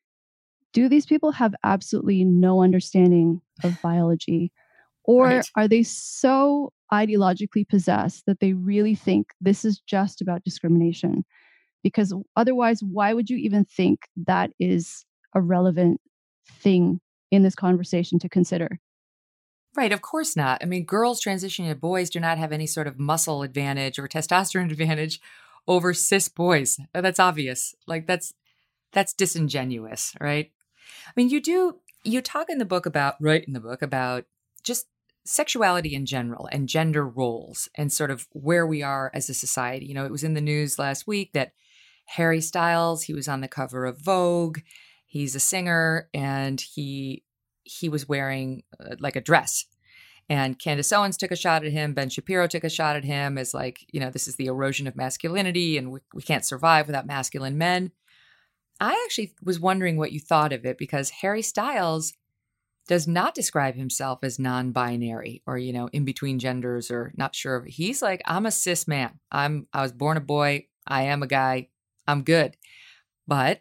do these people have absolutely no understanding of biology? Or Right. are they so ideologically possessed that they really think this is just about discrimination? Because otherwise, why would you even think that is a relevant thing in this conversation to consider? Right, of course not. I mean, girls transitioning to boys do not have any sort of muscle advantage or testosterone advantage over cis boys. That's obvious. Like that's disingenuous, right? I mean, you talk in the book about, right in the book, about just sexuality in general and gender roles and sort of where we are as a society. You know, it was in the news last week that Harry Styles, he was on the cover of Vogue. He's a singer, and he was wearing like a dress. And Candace Owens took a shot at him. Ben Shapiro took a shot at him as like, you know, this is the erosion of masculinity and we can't survive without masculine men. I actually was wondering what you thought of it, because Harry Styles does not describe himself as non-binary or, you know, in between genders or not sure. He's like, I'm a cis man. I was born a boy. I am a guy. I'm good. But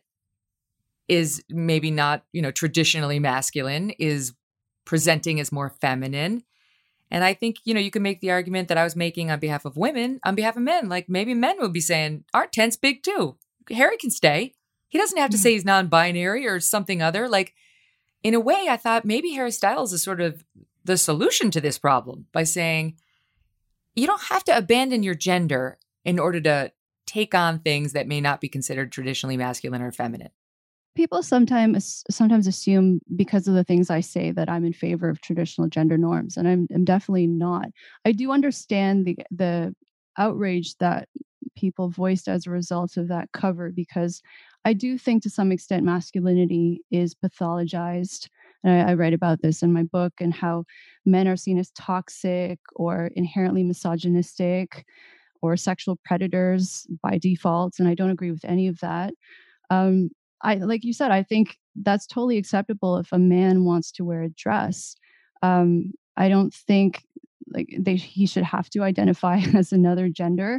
is maybe not, you know, traditionally masculine, is presenting as more feminine. And I think, you know, you can make the argument that I was making on behalf of women, on behalf of men. Like maybe men would be saying, aren't tents big too? Harry can stay. He doesn't have to say he's non-binary or something other. Like, in a way, I thought maybe Harry Styles is sort of the solution to this problem by saying, you don't have to abandon your gender in order to take on things that may not be considered traditionally masculine or feminine. People sometimes assume, because of the things I say, that I'm in favor of traditional gender norms, and I'm definitely not. I do understand the outrage that people voiced as a result of that cover, because I do think to some extent masculinity is pathologized. And I write about this in my book, and how men are seen as toxic or inherently misogynistic or sexual predators by default. And I don't agree with any of that. Like you said, I think that's totally acceptable if a man wants to wear a dress. I don't think like he should have to identify as another gender.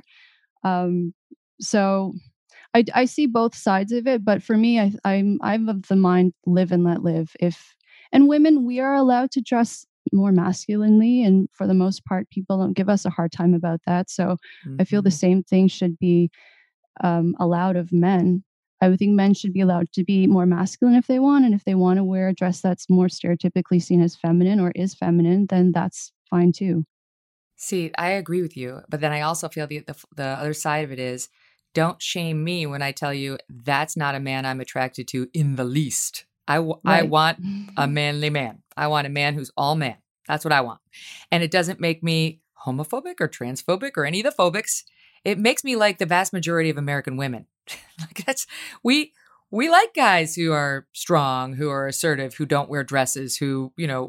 So I see both sides of it, but for me, I'm of the mind live and let live. And women, we are allowed to dress more masculinely, and for the most part, people don't give us a hard time about that. So I feel the same thing should be allowed of men. I would think men should be allowed to be more masculine if they want, and if they want to wear a dress that's more stereotypically seen as feminine or is feminine, then that's fine too. See, I agree with you, but then I also feel the other side of it is, don't shame me when I tell you that's not a man I'm attracted to in the least. I want a manly man. I want a man who's all man. That's what I want. And it doesn't make me homophobic or transphobic or any of the phobics. It makes me like the vast majority of American women. We like guys who are strong, who are assertive, who don't wear dresses, who,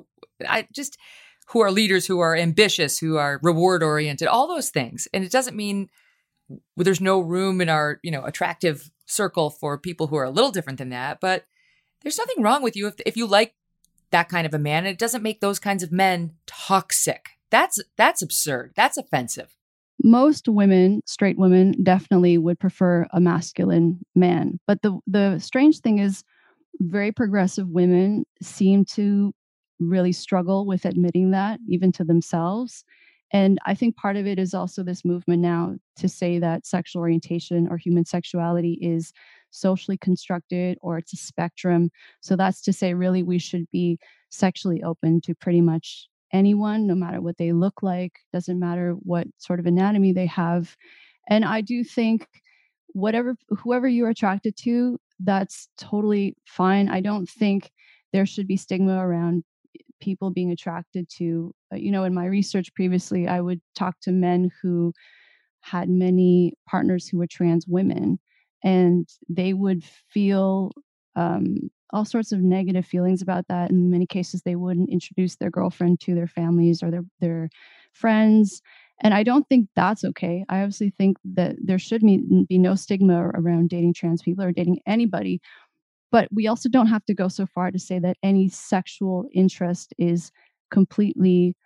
who are leaders, who are ambitious, who are reward oriented, all those things. And it doesn't mean there's no room in our, attractive circle for people who are a little different than that. But there's nothing wrong with you if you like that kind of a man. And it doesn't make those kinds of men toxic. That's absurd. That's offensive. Most women, straight women, definitely would prefer a masculine man. But the strange thing is, very progressive women seem to really struggle with admitting that, even to themselves. And I think part of it is also this movement now to say that sexual orientation or human sexuality is socially constructed, or it's a spectrum. So that's to say, really, we should be sexually open to pretty much anyone, no matter what they look like, doesn't matter what sort of anatomy they have. And I do think whoever you're attracted to, that's totally fine. I don't think there should be stigma around people being attracted to, in my research previously, I would talk to men who had many partners who were trans women, and they would feel all sorts of negative feelings about that. In many cases, they wouldn't introduce their girlfriend to their families or their friends. And I don't think that's okay. I obviously think that there should be no stigma around dating trans people or dating anybody. But we also don't have to go so far to say that any sexual interest is completely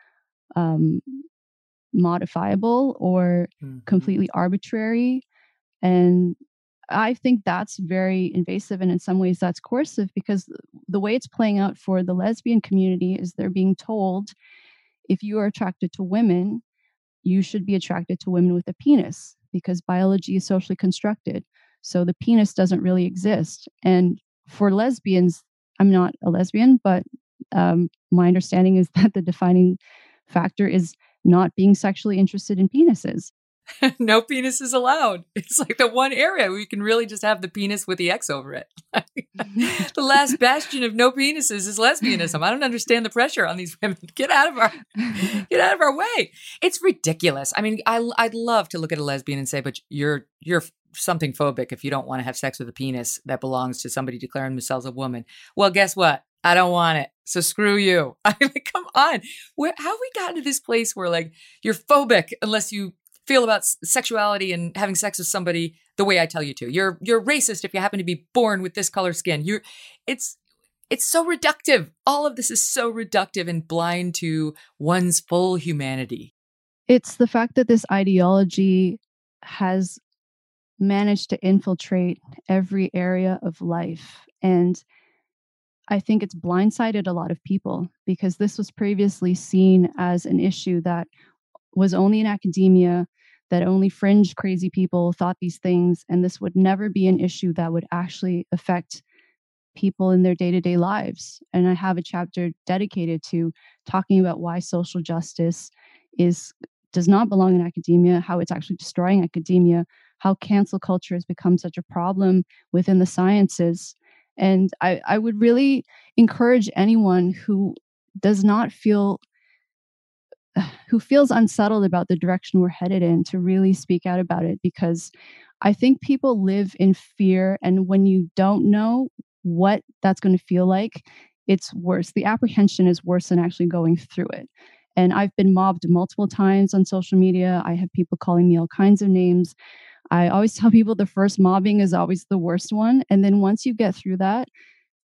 modifiable or completely arbitrary. And I think that's very invasive, and in some ways that's coercive, because the way it's playing out for the lesbian community is they're being told, if you are attracted to women, you should be attracted to women with a penis, because biology is socially constructed. So the penis doesn't really exist. And for lesbians, I'm not a lesbian, but my understanding is that the defining factor is not being sexually interested in penises. No penis is allowed. It's like the one area where you can really just have the penis with the X over it. The last bastion of no penises is lesbianism. I don't understand the pressure on these women. Get out of our way. It's ridiculous. I mean, I'd love to look at a lesbian and say, but you're something phobic if you don't want to have sex with a penis that belongs to somebody declaring themselves a woman. Well, guess what? I don't want it. So screw you. I mean, come on. How have we gotten to this place where like you're phobic unless you feel about sexuality and having sex with somebody the way I tell you to? You're racist if you happen to be born with this color skin. It's so reductive. All of this is so reductive and blind to one's full humanity. It's the fact that this ideology has managed to infiltrate every area of life. And I think it's blindsided a lot of people, because this was previously seen as an issue that was only in academia, that only fringe crazy people thought these things, and this would never be an issue that would actually affect people in their day-to-day lives. And I have a chapter dedicated to talking about why social justice does not belong in academia, how it's actually destroying academia, how cancel culture has become such a problem within the sciences. And I would really encourage anyone who feels unsettled about the direction we're headed in to really speak out about it, because I think people live in fear. And when you don't know what that's going to feel like, it's worse. The apprehension is worse than actually going through it. And I've been mobbed multiple times on social media. I have people calling me all kinds of names. I always tell people the first mobbing is always the worst one. And then once you get through that,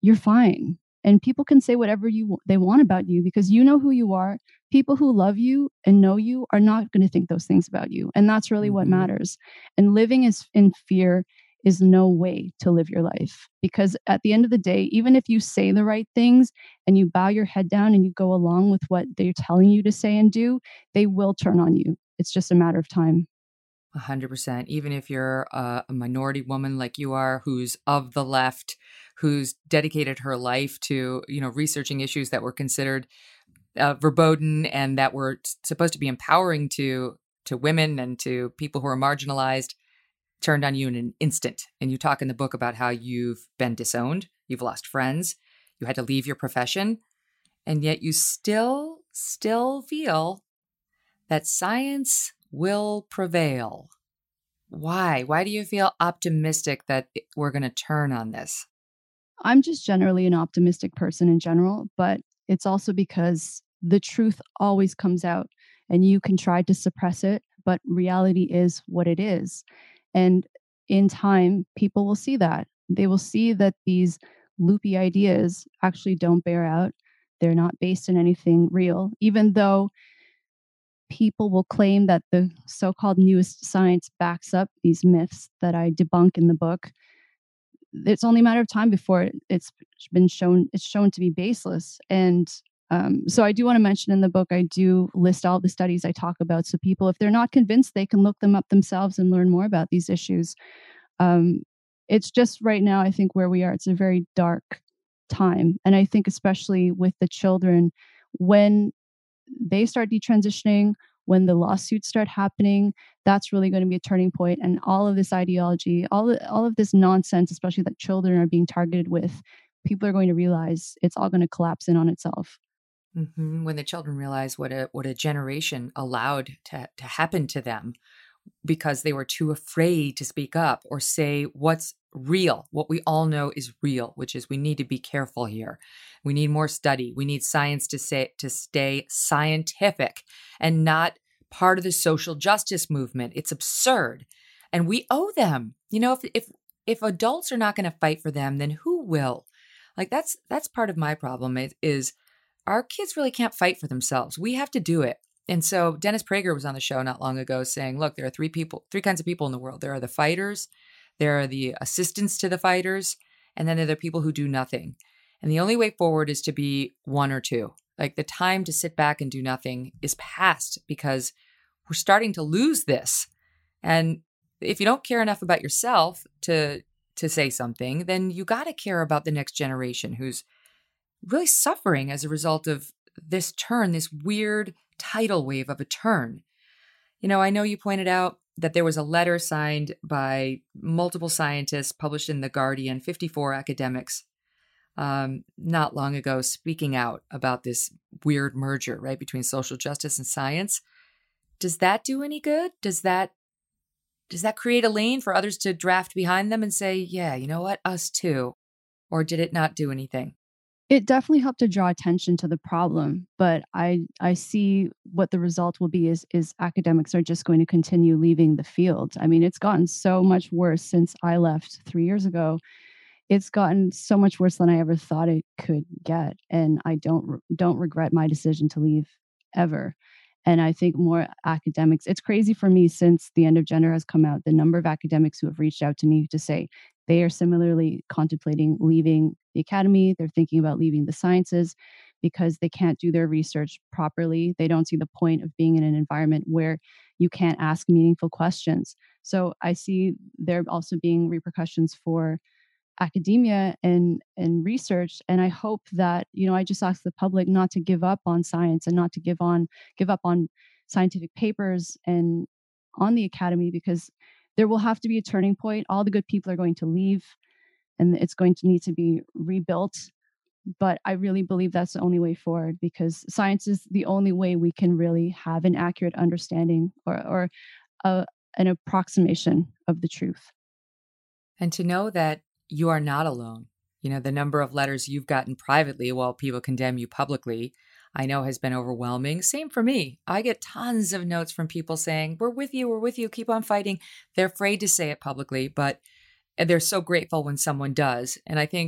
you're fine. And people can say whatever they want about you because you know who you are. People who love you and know you are not going to think those things about you. And that's really what matters. And living in fear is no way to live your life, because at the end of the day, even if you say the right things and you bow your head down and you go along with what they're telling you to say and do, they will turn on you. It's just a matter of time. 100%. Even if you're a minority woman like you are, who's of the left, who's dedicated her life to, researching issues that were considered verboten and that were supposed to be empowering to women and to people who are marginalized, turned on you in an instant. And you talk in the book about how you've been disowned, you've lost friends, you had to leave your profession, and yet you still feel that science will prevail. Why? Why do you feel optimistic that we're going to turn on this? I'm just generally an optimistic person in general, but it's also because the truth always comes out and you can try to suppress it, but reality is what it is. And in time, people will see that. They will see that these loopy ideas actually don't bear out. They're not based in anything real, even though people will claim that the so-called newest science backs up these myths that I debunk in the book. It's only a matter of time before it's shown to be baseless. And so I do want to mention in the book, I do list all the studies I talk about. So people, if they're not convinced, they can look them up themselves and learn more about these issues. It's just right now, I think where we are, it's a very dark time. And I think especially with the children, when they start detransitioning, when the lawsuits start happening, that's really going to be a turning point. And all of this ideology, all of this nonsense, especially that children are being targeted with, people are going to realize it's all going to collapse in on itself. Mm-hmm. When the children realize what a generation allowed to happen to them because they were too afraid to speak up or say what's real, what we all know is real, which is we need to be careful here. We need more study. We need science to stay scientific and not part of the social justice movement. It's absurd. And we owe them. If adults are not going to fight for them, then who will? Like that's part of my problem is our kids really can't fight for themselves. We have to do it. And so Dennis Prager was on the show not long ago saying, look, there are three kinds of people in the world. There are the fighters, there are the assistants to the fighters, and then there are the people who do nothing. And the only way forward is to be one or two. Like the time to sit back and do nothing is past because we're starting to lose this. And if you don't care enough about yourself to say something, then you got to care about the next generation who's really suffering as a result of this weird tidal wave of a turn. I know you pointed out that there was a letter signed by multiple scientists published in The Guardian, 54 academics, not long ago, speaking out about this weird merger, right, between social justice and science. Does that do any good? Does that create a lane for others to draft behind them and say, yeah, you know what, us too? Or did it not do anything? It definitely helped to draw attention to the problem, but I see what the result will be is academics are just going to continue leaving the field. I mean, it's gotten so much worse since I left 3 years ago. It's gotten so much worse than I ever thought it could get, and I don't regret my decision to leave ever. And I think more academics, it's crazy for me since The End of Gender has come out, the number of academics who have reached out to me to say they are similarly contemplating leaving the academy. They're thinking about leaving the sciences because they can't do their research properly. They don't see the point of being in an environment where you can't ask meaningful questions. So I see there also being repercussions for academia and research. And I hope that, I just ask the public not to give up on science and not to give up on scientific papers and on the academy, because there will have to be a turning point. All the good people are going to leave and it's going to need to be rebuilt. But I really believe that's the only way forward, because science is the only way we can really have an accurate understanding or an approximation of the truth. And to know that you are not alone. The number of letters you've gotten privately while people condemn you publicly, I know has been overwhelming. Same for me. I get tons of notes from people saying, we're with you, keep on fighting. They're afraid to say it publicly, but they're so grateful when someone does. And I think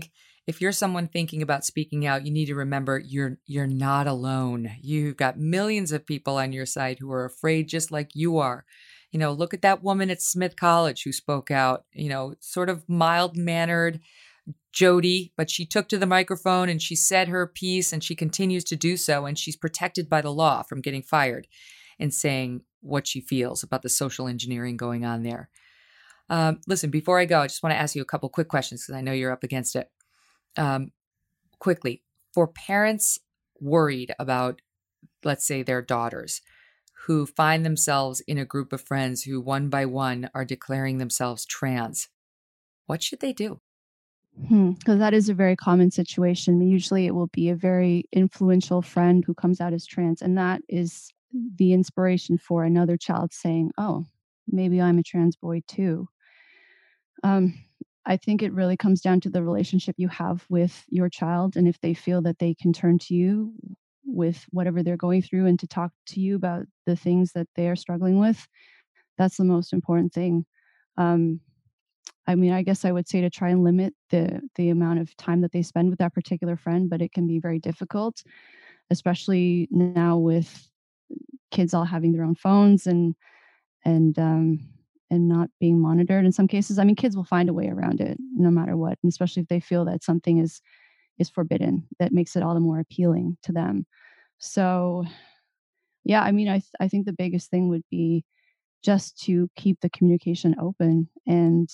if you're someone thinking about speaking out, you need to remember you're not alone. You've got millions of people on your side who are afraid just like you are. Look at that woman at Smith College who spoke out, sort of mild-mannered Jody, but she took to the microphone and she said her piece, and she continues to do so. And she's protected by the law from getting fired and saying what she feels about the social engineering going on there. Listen, before I go, I just want to ask you a couple quick questions because I know you're up against it. Quickly, for parents worried about, let's say, their daughters who find themselves in a group of friends who one by one are declaring themselves trans, what should they do? Because that is a very common situation. Usually it will be a very influential friend who comes out as trans, and that is the inspiration for another child saying, oh, maybe I'm a trans boy too. I think it really comes down to the relationship you have with your child, and if they feel that they can turn to you with whatever they're going through and to talk to you about the things that they are struggling with, that's the most important thing. I guess I would say to try and limit the amount of time that they spend with that particular friend, but it can be very difficult, especially now with kids all having their own phones and not being monitored in some cases. Kids will find a way around it no matter what, and especially if they feel that something is forbidden, that makes it all the more appealing to them. So, yeah, I think the biggest thing would be just to keep the communication open and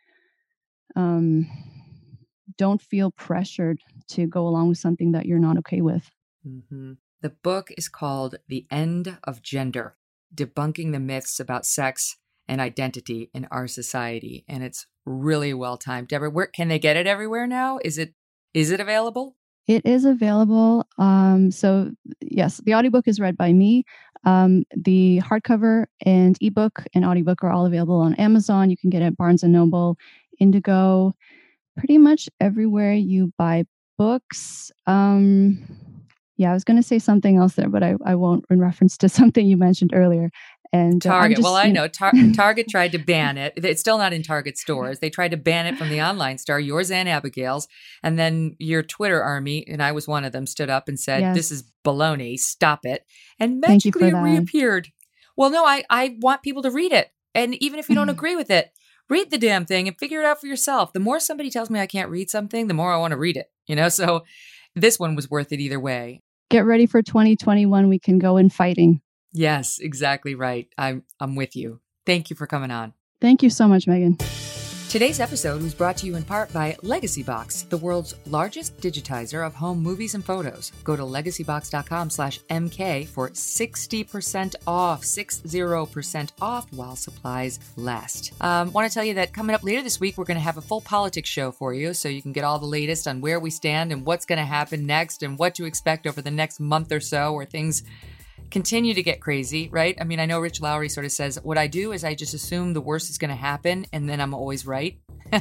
don't feel pressured to go along with something that you're not okay with. Mm-hmm. The book is called The End of Gender, Debunking the Myths About Sex and Identity in Our Society. And it's really well timed. Deborah, where can they get it everywhere now? Is it available? It is available. So yes, the audiobook is read by me. The hardcover and ebook and audiobook are all available on Amazon. You can get it at Barnes & Noble, Indigo, pretty much everywhere you buy books. Yeah, I was going to say something else there, but I won't, in reference to something you mentioned earlier. And Target. I know Target tried to ban it. It's still not in Target stores. They tried to ban it from the online store, yours and Abigail's. And then your Twitter army, and I was one of them, stood up and said, This is baloney. Stop it. And magically it reappeared. Well, no, I want people to read it. And even if you don't agree with it, read the damn thing and figure it out for yourself. The more somebody tells me I can't read something, the more I want to read it. So this one was worth it either way. Get ready for 2021. We can go in fighting. Yes, exactly right. I'm with you. Thank you for coming on. Thank you so much, Megan. Today's episode was brought to you in part by Legacy Box, the world's largest digitizer of home movies and photos. Go to legacybox.com/MK for 60% off, 60% off while supplies last. Want to tell you that coming up later this week, we're going to have a full politics show for you so you can get all the latest on where we stand and what's going to happen next and what to expect over the next month or so where things continue to get crazy, right? I know Rich Lowry sort of says, what I do is I just assume the worst is going to happen and then I'm always right.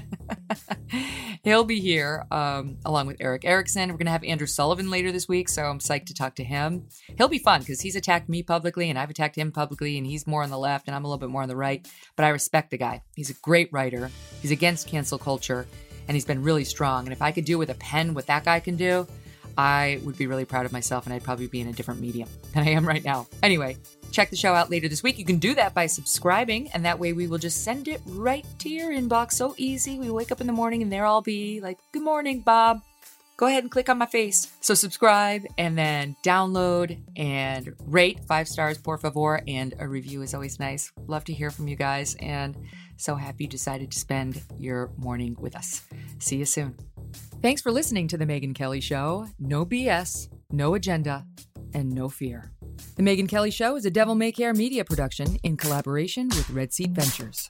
He'll be here along with Eric Erickson. We're going to have Andrew Sullivan later this week, so I'm psyched to talk to him. He'll be fun because he's attacked me publicly and I've attacked him publicly, and he's more on the left and I'm a little bit more on the right, but I respect the guy. He's a great writer. He's against cancel culture and he's been really strong. And if I could do with a pen what that guy can do, I would be really proud of myself, and I'd probably be in a different medium than I am right now. Anyway, check the show out later this week. You can do that by subscribing, and that way we will just send it right to your inbox. So easy. We wake up in the morning, and there I'll be like, good morning, Bob. Go ahead and click on my face. So subscribe, and then download and rate 5 stars, por favor, and a review is always nice. Love to hear from you guys, and so happy you decided to spend your morning with us. See you soon. Thanks for listening to The Megyn Kelly Show. No BS, no agenda, and no fear. The Megyn Kelly Show is a Devil May Care media production in collaboration with Red Seat Ventures.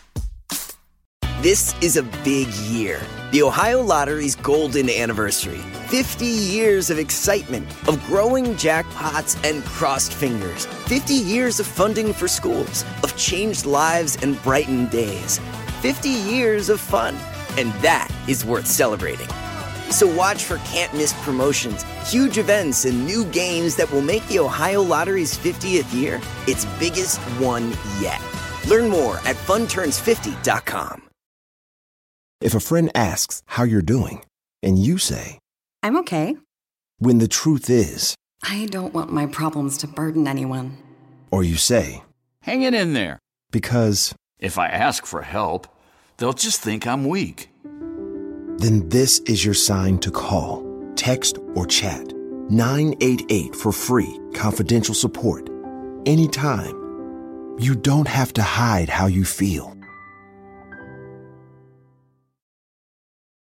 This is a big year. The Ohio Lottery's golden anniversary. 50 years of excitement, of growing jackpots and crossed fingers. 50 years of funding for schools, of changed lives and brightened days. 50 years of fun. And that is worth celebrating. So watch for can't-miss promotions, huge events, and new games that will make the Ohio Lottery's 50th year its biggest one yet. Learn more at funturns50.com. If a friend asks how you're doing, And you say, I'm okay. when the truth is, I don't want my problems to burden anyone. or you say, Hang it in there. because, If I ask for help, they'll just think I'm weak. then this is your sign to call, text, or chat 988 for free, confidential support. Anytime. You don't have to hide how you feel.